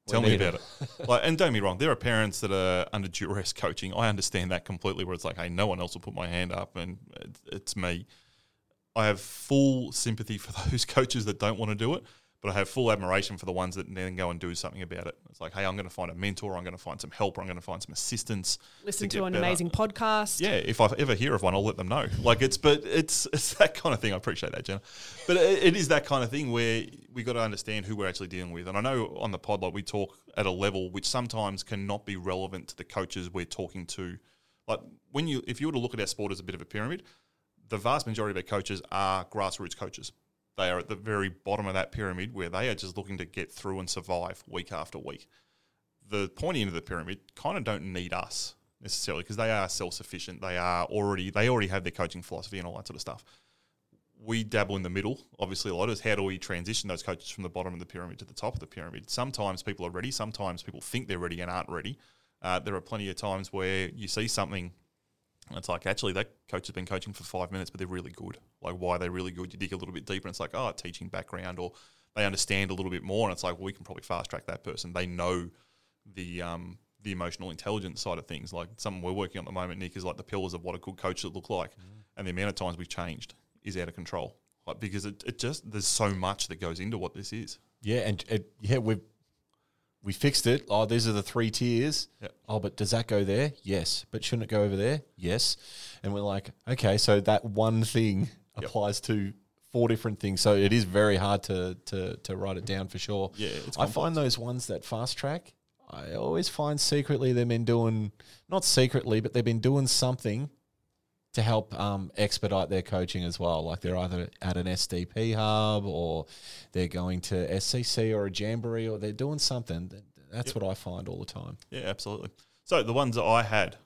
Tell me about it. Like, and don't get me wrong, there are parents that are under duress coaching. I understand that completely, where it's like, hey, no one else will put my hand up, and it's me. I have full sympathy for those coaches that don't want to do it, but I have full admiration for the ones that then go and do something about it. It's like, hey, I'm going to find a mentor, I'm going to find some help, or I'm going to find some assistance. Listen to an amazing podcast. Yeah, if I ever hear of one, I'll let them know. Like it's that kind of thing. I appreciate that, Jenna. But it is that kind of thing where we got to understand who we're actually dealing with. And I know on the pod, like we talk at a level which sometimes cannot be relevant to the coaches we're talking to. Like if you were to look at our sport as a bit of a pyramid, the vast majority of our coaches are grassroots coaches. They are at the very bottom of that pyramid where they are just looking to get through and survive week after week. The pointy end of the pyramid kind of don't need us necessarily because they are self-sufficient. They already have their coaching philosophy and all that sort of stuff. We dabble in the middle. Obviously, a lot is how do we transition those coaches from the bottom of the pyramid to the top of the pyramid? Sometimes people are ready. Sometimes people think they're ready and aren't ready. There are plenty of times where you see something and it's like, actually, that coach has been coaching for 5 minutes, but they're really good. Like, why are they really good? You dig a little bit deeper, and it's like, oh, teaching background, or they understand a little bit more, and it's like, well, we can probably fast-track that person. They know the emotional intelligence side of things. Like, something we're working on at the moment, Nick, is like the pillars of what a good coach should look like. And the amount of times we've changed is out of control. Like, because it just, there's so much that goes into what this is. Yeah, and we fixed it. Oh, these are the 3 tiers. Yep. Oh, but does that go there? Yes. But shouldn't it go over there? Yes. And we're like, okay, so that one thing applies to 4 different things. So it is very hard to write it down for sure. Yeah, it's I find those ones that fast track, I always find secretly they've been doing, not secretly, but they've been doing something to help expedite their coaching as well. Like they're either at an SDP hub or they're going to SCC or a Jamboree or they're doing something. That's what I find all the time. Yeah, absolutely. So the ones that I had,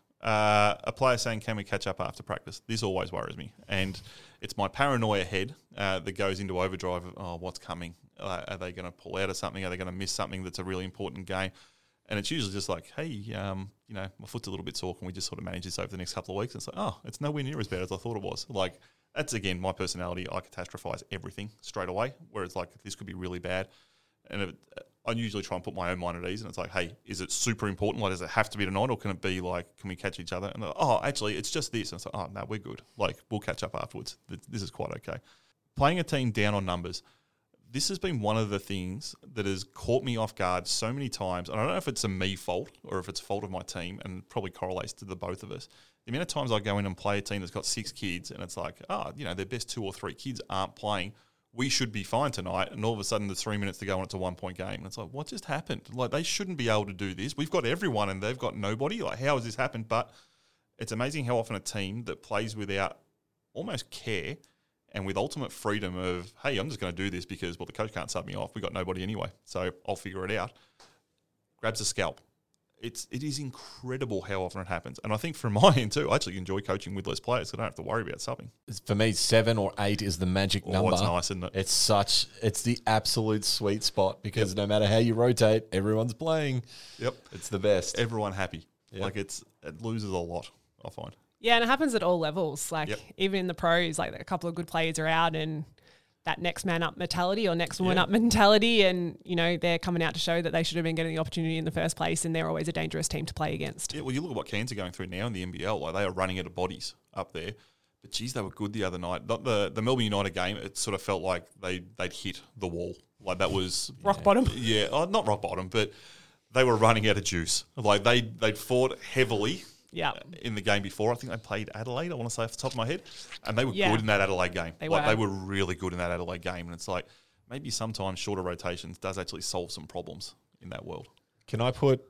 a player saying, can we catch up after practice? This always worries me. And it's my paranoia head that goes into overdrive of, oh, what's coming? Are they going to pull out of something? Are they going to miss something that's a really important game? And it's usually just like, hey, my foot's a little bit sore. Can we just sort of manage this over the next couple of weeks? And it's like, oh, it's nowhere near as bad as I thought it was. Like, that's, again, my personality. I catastrophize everything straight away, where it's like, this could be really bad. And I usually try and put my own mind at ease. And it's like, hey, is it super important? Like, does it have to be tonight? Or can it be like, can we catch each other? And oh, actually, it's just this. And it's like, oh, no, we're good. Like, we'll catch up afterwards. This is quite okay. Playing a team down on numbers. This has been one of the things that has caught me off guard so many times. And I don't know if it's a me fault or if it's a fault of my team, and probably correlates to the both of us. The amount of times I go in and play a team that's got 6 kids and it's like, their best 2 or 3 kids aren't playing. We should be fine tonight. And all of a sudden there's 3 minutes to go and it's a 1-point game. And it's like, what just happened? Like, they shouldn't be able to do this. We've got everyone and they've got nobody. Like, how has this happened? But it's amazing how often a team that plays without almost care and with ultimate freedom of, hey, I'm just going to do this because, well, the coach can't sub me off. We've got nobody anyway, so I'll figure it out. Grabs a scalp. It is incredible how often it happens. And I think from my end too, I actually enjoy coaching with less players, so I don't have to worry about subbing. For me, 7 or 8 is the magic number. It's nice, isn't it? It's the absolute sweet spot because no matter how you rotate, everyone's playing. Yep. It's the best. Everyone happy. Yep. Like it loses a lot, I find. Yeah, and it happens at all levels. Like even in the pros, like a couple of good players are out and that next man up mentality or next woman up mentality, and they're coming out to show that they should have been getting the opportunity in the first place, and they're always a dangerous team to play against. Yeah, well, you look at what Cairns are going through now in the NBL. Like, they are running out of bodies up there. But geez, they were good the other night. The Melbourne United game, it sort of felt like they'd hit the wall. Like, that was rock bottom. Yeah, not rock bottom, but they were running out of juice. Like, they'd fought heavily. Yeah, in the game before, I think they played Adelaide, I want to say off the top of my head, and they were good in that Adelaide game. They were really good in that Adelaide game, and it's like maybe sometimes shorter rotations does actually solve some problems in that world. Can I put,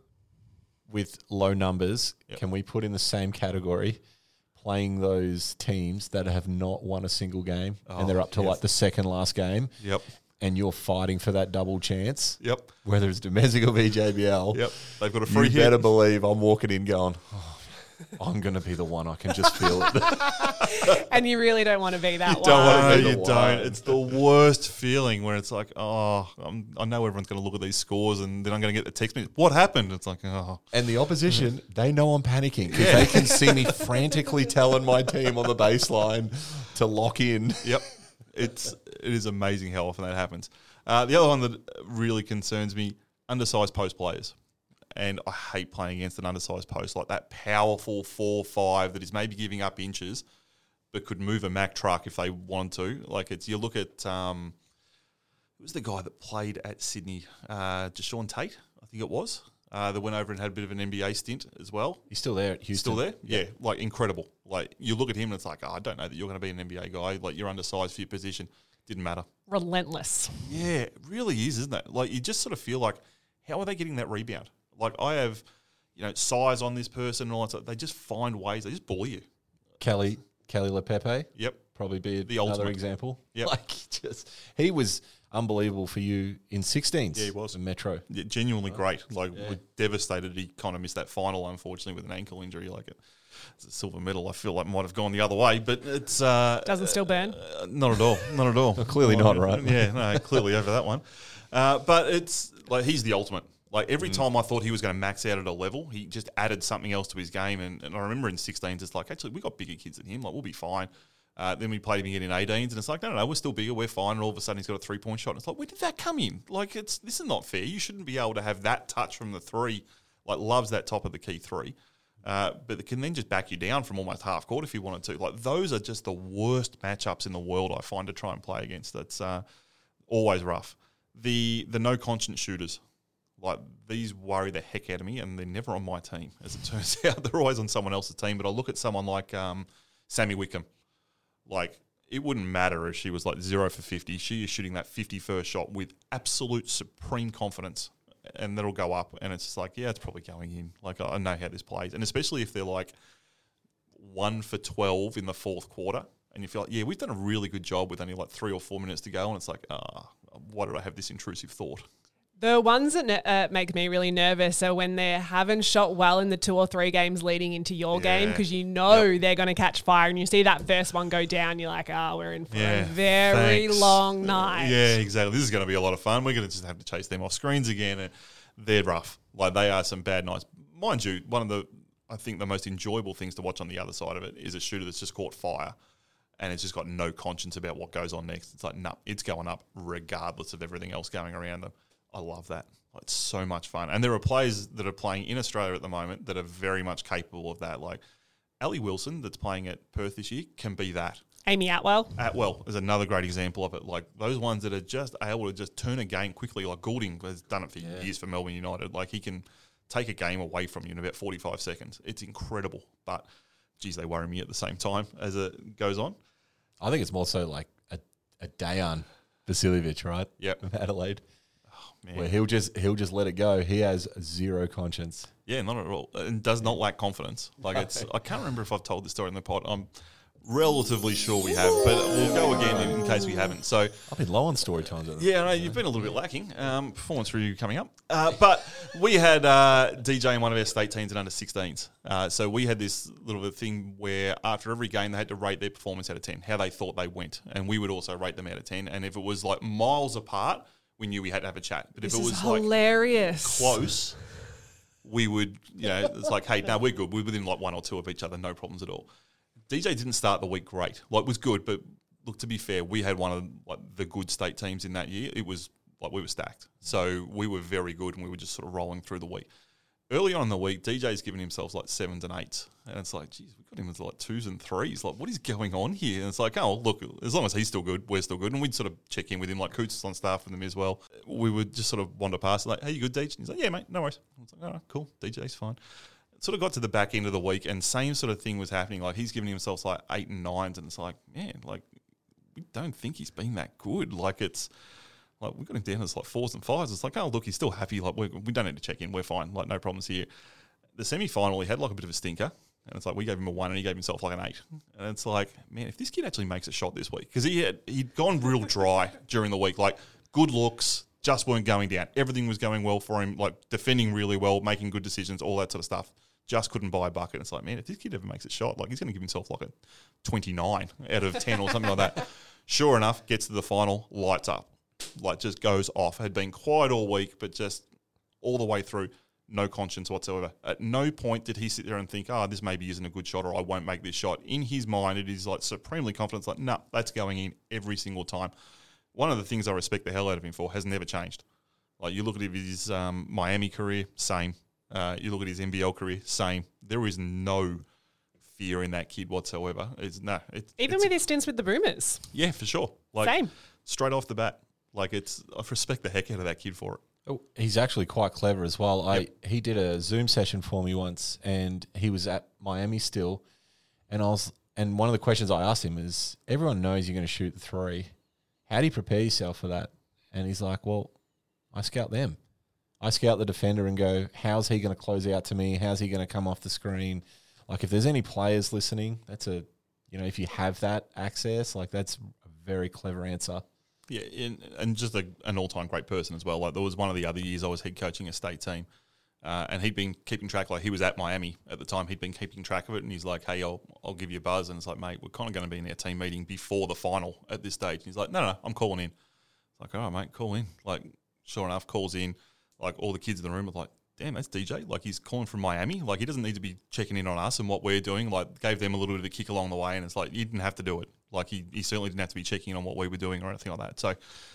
with low numbers, can we put in the same category playing those teams that have not won a single game and they're up to like the second last game? Yep. And you're fighting for that double chance. Yep. Whether it's domestic or BJBL. Yep. They've got a free hit. You better believe I'm walking in going, I'm going to be the one. I can just feel it. And you really don't want to be that one. You don't. It's the worst feeling where it's like, I know everyone's going to look at these scores and then I'm going to get the text message. What happened? It's like, And the opposition, they know I'm panicking because they can see me frantically telling my team on the baseline to lock in. Yep. It is amazing how often that happens. The other one that really concerns me, undersized post players. And I hate playing against an undersized post, like that powerful 4-5 that is maybe giving up inches, but could move a Mack truck if they wanted to. Like you look at, who was the guy that played at Sydney? Deshaun Tate, I think it was. That went over and had a bit of an NBA stint as well. He's still there at Houston. Still there? Yeah, like incredible. Like you look at him and it's like, I don't know that you're going to be an NBA guy. Like you're undersized for your position. Didn't matter. Relentless. Yeah, it really is, isn't it? Like you just sort of feel like, how are they getting that rebound? Like I have, size on this person and all that stuff. They just find ways. They just bully you. Kelly LePepe. Yep. Probably be The another ultimate. example. Yep. Like he was unbelievable for you in 16s. Yeah, he was. In Metro. Yeah, genuinely great. Like we're devastated he kind of missed that final, unfortunately, with an ankle injury. Like it's a silver medal. I feel like might have gone the other way, but it's Doesn't still burn. not at all. Not at all. Clearly not, right? Yeah, no, clearly over that one. But it's like he's the ultimate. Like every time I thought he was going to max out at a level, he just added something else to his game. And I remember in 16s, it's like, actually, we got bigger kids than him. Like, we'll be fine. Then we played him again in 18s, and it's like, no, we're still bigger. We're fine. And all of a sudden, he's got a 3-point shot. And it's like, where did that come in? Like, this is not fair. You shouldn't be able to have that touch from the three. Like, loves that top of the key three. But it can then just back you down from almost half court if you wanted to. Like, those are just the worst matchups in the world, I find, to try and play against. That's always rough. The no conscience shooters. Like, these worry the heck out of me, and they're never on my team, as it turns out. They're always on someone else's team. But I look at someone like Sammy Wickham. Like, it wouldn't matter if she was like 0 for 50. She is shooting that 51st shot with absolute supreme confidence, and that'll go up. And it's just like, yeah, it's probably going in. Like, I know how this plays. And especially if they're like 1 for 12 in the fourth quarter, and you feel like, yeah, we've done a really good job with only like 3 or 4 minutes to go. And it's like, why did I have this intrusive thought? The ones that make me really nervous are when they haven't shot well in the 2 or 3 games leading into your game, because you know they're going to catch fire, and you see that first one go down, you're like, we're in for a very long night. Yeah, exactly. This is going to be a lot of fun. We're going to just have to chase them off screens again, and they're rough. Like, they are some bad nights. Mind you, I think the most enjoyable things to watch on the other side of it is a shooter that's just caught fire and it's just got no conscience about what goes on next. It's like, no, it's going up regardless of everything else going around them. I love that. It's so much fun. And there are players that are playing in Australia at the moment that are very much capable of that. Like Ali Wilson, that's playing at Perth this year, can be that. Amy Atwell. Atwell is another great example of it. Like those ones that are just able to just turn a game quickly. Like Goulding has done it for years for Melbourne United. Like he can take a game away from you in about 45 seconds. It's incredible. But, geez, they worry me at the same time as it goes on. I think it's more so like a Dejan Vasiljevic, right? Yep. Of Adelaide. Man. Where he'll just let it go. He has zero conscience. Yeah, not at all. And does not lack confidence. Like I can't remember if I've told this story in the pod. I'm relatively sure we have, but we'll go again in case we haven't. So I've been low on story times. yeah, no, you've been a little bit lacking. Performance review coming up. But we had DJ in one of our state teams in under 16s. So we had this little bit of thing where after every game they had to rate their performance out of 10, how they thought they went. And we would also rate them out of 10. And if it was like miles apart, we knew we had to have a chat. But if This it was is like hilarious. close, we would, it's like, hey, no, we're good. We're within like 1 or 2 of each other, no problems at all. DJ didn't start the week great. Like, was good, but look, to be fair, we had one of like the good state teams in that year. It was like we were stacked. So we were very good, and we were just sort of rolling through the week. Early on in the week, DJ's given himself like 7s and 8s. And it's like, geez, we got him with like 2s and 3s. Like, what is going on here? And it's like, oh, look, as long as he's still good, we're still good. And we'd sort of check in with him, like Coots is on staff with him as well. We would just sort of wander past, like, hey, you good, DJ? And he's like, yeah, mate, no worries. I was like, all right, cool, DJ's fine. Sort of got to the back end of the week, and same sort of thing was happening. Like, he's giving himself like 8 and 9s, and it's like, man, like, we don't think he's been that good. Like, it's like we got him down as like 4s and 5s. It's like, oh, look, he's still happy. Like, we don't need to check in. We're fine. Like, no problems here. The semi-final, he had like a bit of a stinker, and it's like we gave him a 1 and he gave himself like an 8. And it's like, man, if this kid actually makes a shot this week, because he'd gone real dry during the week, like good looks just weren't going down. Everything was going well for him, like defending really well, making good decisions, all that sort of stuff. Just couldn't buy a bucket. And it's like, man, if this kid ever makes a shot, like he's going to give himself like a 29 out of 10 or something like that. Sure enough, gets to the final, lights up, like just goes off. Had been quiet all week, but just all the way through. No conscience whatsoever. At no point did he sit there and think, this maybe isn't a good shot, or I won't make this shot. In his mind, it is like supremely confident. It's like, no, that's going in every single time. One of the things I respect the hell out of him for has never changed. Like you look at his Miami career, same. You look at his NBL career, same. There is no fear in that kid whatsoever. Even with his stints with the Boomers. Yeah, for sure. Like, Same. Straight off the bat. Like I respect the heck out of that kid for it. Oh, he's actually quite clever as well. He did a Zoom session for me once, and he was at Miami still, and one of the questions I asked him is, everyone knows you're going to shoot the three. How do you prepare yourself for that? And he's like, well, I scout them. I scout the defender and go, how's he going to close out to me? How's he going to come off the screen? Like, if there's any players listening, if you have that access, like, that's a very clever answer. Yeah, and just an all-time great person as well. Like, there was one of the other years I was head coaching a state team, and he'd been keeping track. Like, he was at Miami at the time. He'd been keeping track of it, and he's like, hey, I'll give you a buzz. And it's like, mate, we're kind of going to be in our team meeting before the final at this stage. And he's like, no, I'm calling in. It's like, all right, mate, call in. Like, sure enough, calls in. Like, all the kids in the room are like, damn, that's DJ. Like, he's calling from Miami. Like, he doesn't need to be checking in on us and what we're doing. Like, gave them a little bit of a kick along the way, and it's like, you didn't have to do it. Like, he certainly didn't have to be checking in on what we were doing or anything like that. So,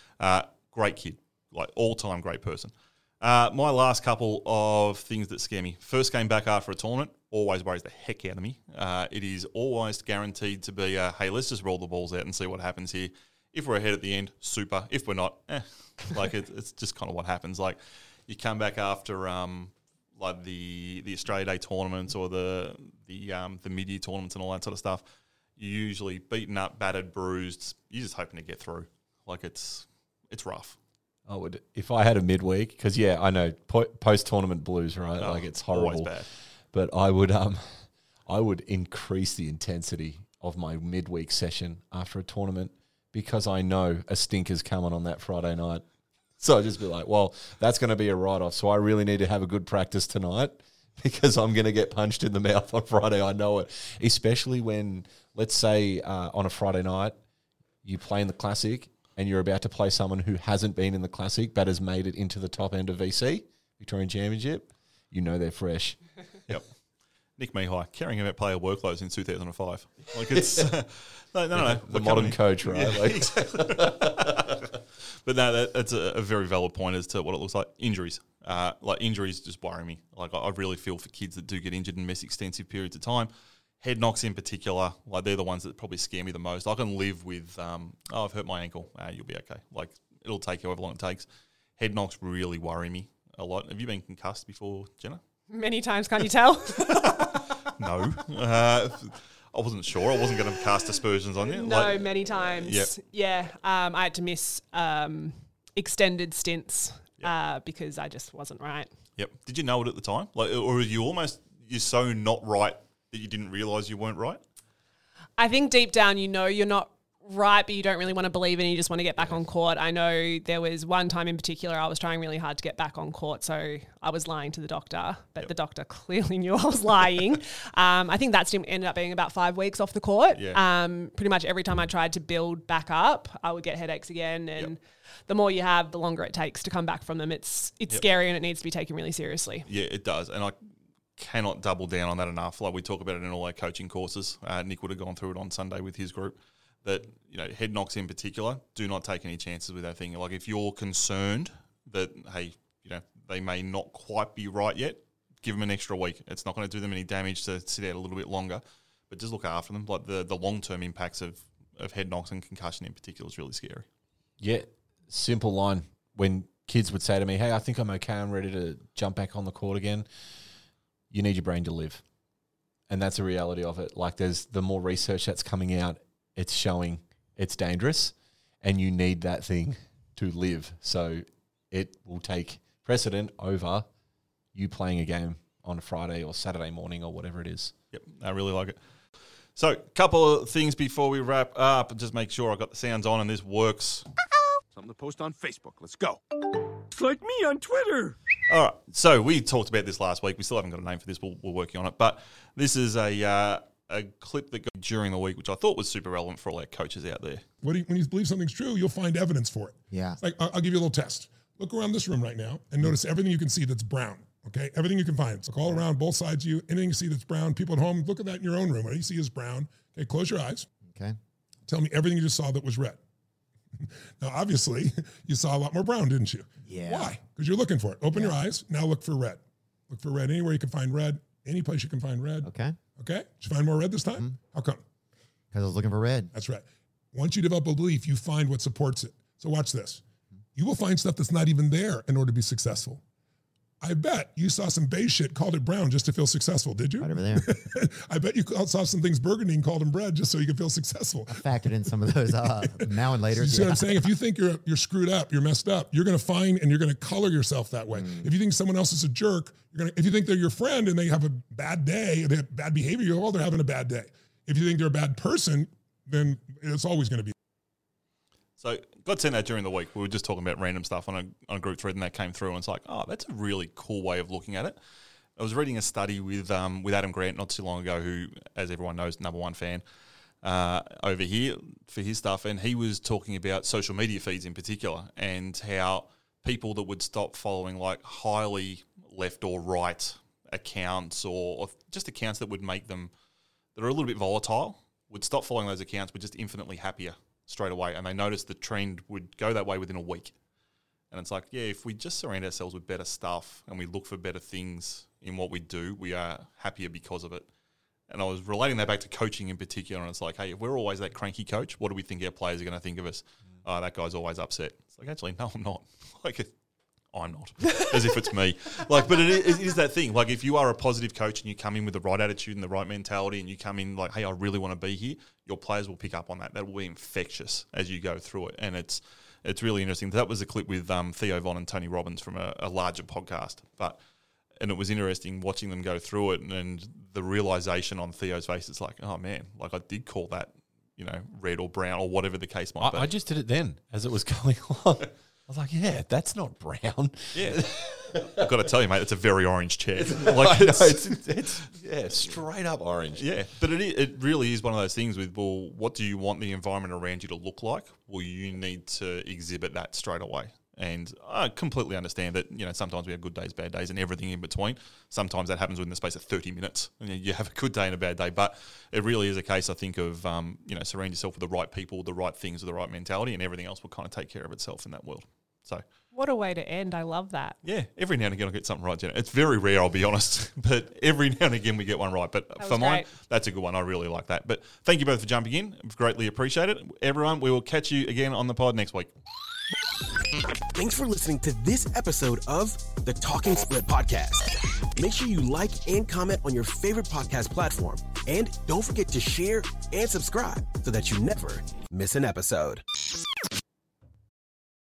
great kid. Like, all-time great person. My last couple of things that scare me. First game back after a tournament always worries the heck out of me. It is always guaranteed to be, hey, let's just roll the balls out and see what happens here. If we're ahead at the end, super. If we're not, Like, it's just kind of what happens. Like, you come back after like the Australia Day tournaments or the mid-year tournaments and all that sort of stuff. You're usually beaten up, battered, bruised. You're just hoping to get through. Like, it's rough. I would, if I had a midweek, because I know post-tournament blues, right? Oh, like, it's horrible. Always bad. But I would increase the intensity of my midweek session after a tournament, because I know a stinker's coming on that Friday night. So I just be like, well, that's going to be a write-off. So I really need to have a good practice tonight, because I'm going to get punched in the mouth on Friday. I know it. Especially when, let's say, on a Friday night, you play in the Classic and you're about to play someone who hasn't been in the Classic but has made it into the top end of VC, Victorian Championship. You know they're fresh. Yep. Nick Mihai, carrying him at player workloads in 2005. Like, it's no. The modern coach, right? Yeah, like, exactly. But no, that's a very valid point as to what it looks like. Injuries. Injuries just worry me. Like, I really feel for kids that do get injured and miss extensive periods of time. Head knocks in particular, like, they're the ones that probably scare me the most. I can live with, I've hurt my ankle. You'll be okay. Like, it'll take however long it takes. Head knocks really worry me a lot. Have you been concussed before, Jenna? Many times, can't you tell? No. I wasn't sure. I wasn't going to cast aspersions on you. No, many times. Yep. Yeah. I had to miss extended stints because I just wasn't right. Yep. Did you know it at the time? Like, or you're so not right that you didn't realise you weren't right? I think deep down you're not right, but you don't really want to believe it and you just want to get back on court. I know there was one time in particular I was trying really hard to get back on court, so I was lying to the doctor, but the doctor clearly knew I was lying. I think that ended up being about 5 weeks off the court. Yeah. Pretty much every time I tried to build back up, I would get headaches again, and the more you have, the longer it takes to come back from them. It's scary and it needs to be taken really seriously. Yeah, it does. And I cannot double down on that enough. Like, we talk about it in all our coaching courses. Nick would have gone through it on Sunday with his group. That, head knocks in particular, do not take any chances with that thing. Like, if you're concerned that, hey, they may not quite be right yet, give them an extra week. It's not going to do them any damage to sit out a little bit longer, but just look after them. Like, the long-term impacts of head knocks and concussion in particular is really scary. Yeah, simple line. When kids would say to me, hey, I think I'm okay, I'm ready to jump back on the court again, you need your brain to live. And that's the reality of it. Like, there's the more research that's coming out, it's showing it's dangerous and you need that thing to live. So it will take precedent over you playing a game on a Friday or Saturday morning or whatever it is. Yep, I really like it. So a couple of things before we wrap up, and just make sure I got the sounds on and this works. Something to post on Facebook. Let's go. It's like me on Twitter. All right, so we talked about this last week. We still haven't got a name for this. We're working on it. But this is a clip that got during the week, which I thought was super relevant for all our coaches out there. When you believe something's true, you'll find evidence for it. Yeah. It's like, I'll give you a little test. Look around this room right now and notice everything you can see that's brown, okay? Everything you can find. Look all around, both sides of you. Anything you see that's brown. People at home, look at that in your own room. Whatever you see is brown. Okay, close your eyes. Okay. Tell me everything you just saw that was red. Now, obviously, you saw a lot more brown, didn't you? Yeah. Why? Because you're looking for it. Open your eyes. Now look for red. Look for red anywhere you can find red. Any place you can find red. Okay. Okay? Did you find more red this time? Mm-hmm. How come? Because I was looking for red. That's right. Once you develop a belief, you find what supports it. So watch this. You will find stuff that's not even there in order to be successful. I bet you saw some beige shit, called it brown just to feel successful, did you? Right over there. I bet you saw some things burgundy and called them red just so you could feel successful. I factored in some of those now and later. You see what I'm saying? If you think you're screwed up, you're messed up, you're going to find and you're going to color yourself that way. If you think someone else is a jerk, if you think they're your friend and they have a bad day, they have bad behavior, you're, well, they're having a bad day. If you think they're a bad person, then it's always going to be. So got sent that during the week. We were just talking about random stuff on a group thread, and that came through, and it's like, oh, that's a really cool way of looking at it. I was reading a study with Adam Grant not too long ago, who, as everyone knows, #1 fan over here for his stuff, and he was talking about social media feeds in particular and how people that would stop following like highly left or right accounts or just accounts that would make them, that are a little bit volatile, would stop following those accounts, but just infinitely happier straight away. And they noticed the trend would go that way within a week. And it's like, yeah, if we just surround ourselves with better stuff and we look for better things in what we do, we are happier because of it. And I was relating that back to coaching in particular. And it's like, hey, if we're always that cranky coach, what do we think our players are going to think of us? Oh, that guy's always upset. It's like, actually, no, I'm not. I'm not, as if it's me. But it is that thing. Like, if you are a positive coach and you come in with the right attitude and the right mentality, and you come in like, hey, I really want to be here, your players will pick up on that. That will be infectious as you go through it. And it's really interesting. That was a clip with Theo Von and Tony Robbins from a larger podcast. And it was interesting watching them go through it and the realization on Theo's face. It's like, oh, man, like I did call that, red or brown or whatever the case might be. I just did it then as it was going on. I was like, yeah, that's not brown. Yeah. I've got to tell you, mate, it's a very orange chair. It's straight up orange. Yeah, but it really is one of those things with, well, what do you want the environment around you to look like? Well, you need to exhibit that straight away. And I completely understand that, sometimes we have good days, bad days, and everything in between. Sometimes that happens within the space of 30 minutes. And you have a good day and a bad day. But it really is a case, I think, of, surround yourself with the right people, the right things, with the right mentality, and everything else will kind of take care of itself in that world. So, what a way to end. I love that. Yeah, every now and again I'll get something right, Jenna. It's very rare, I'll be honest, but every now and again we get one right. But for mine, that's a good one. I really like that. But thank you both for jumping in. Greatly appreciate it. Everyone, we will catch you again on the pod next week. Thanks for listening to this episode of the Talking Split Podcast. Make sure you like and comment on your favorite podcast platform. And don't forget to share and subscribe so that you never miss an episode.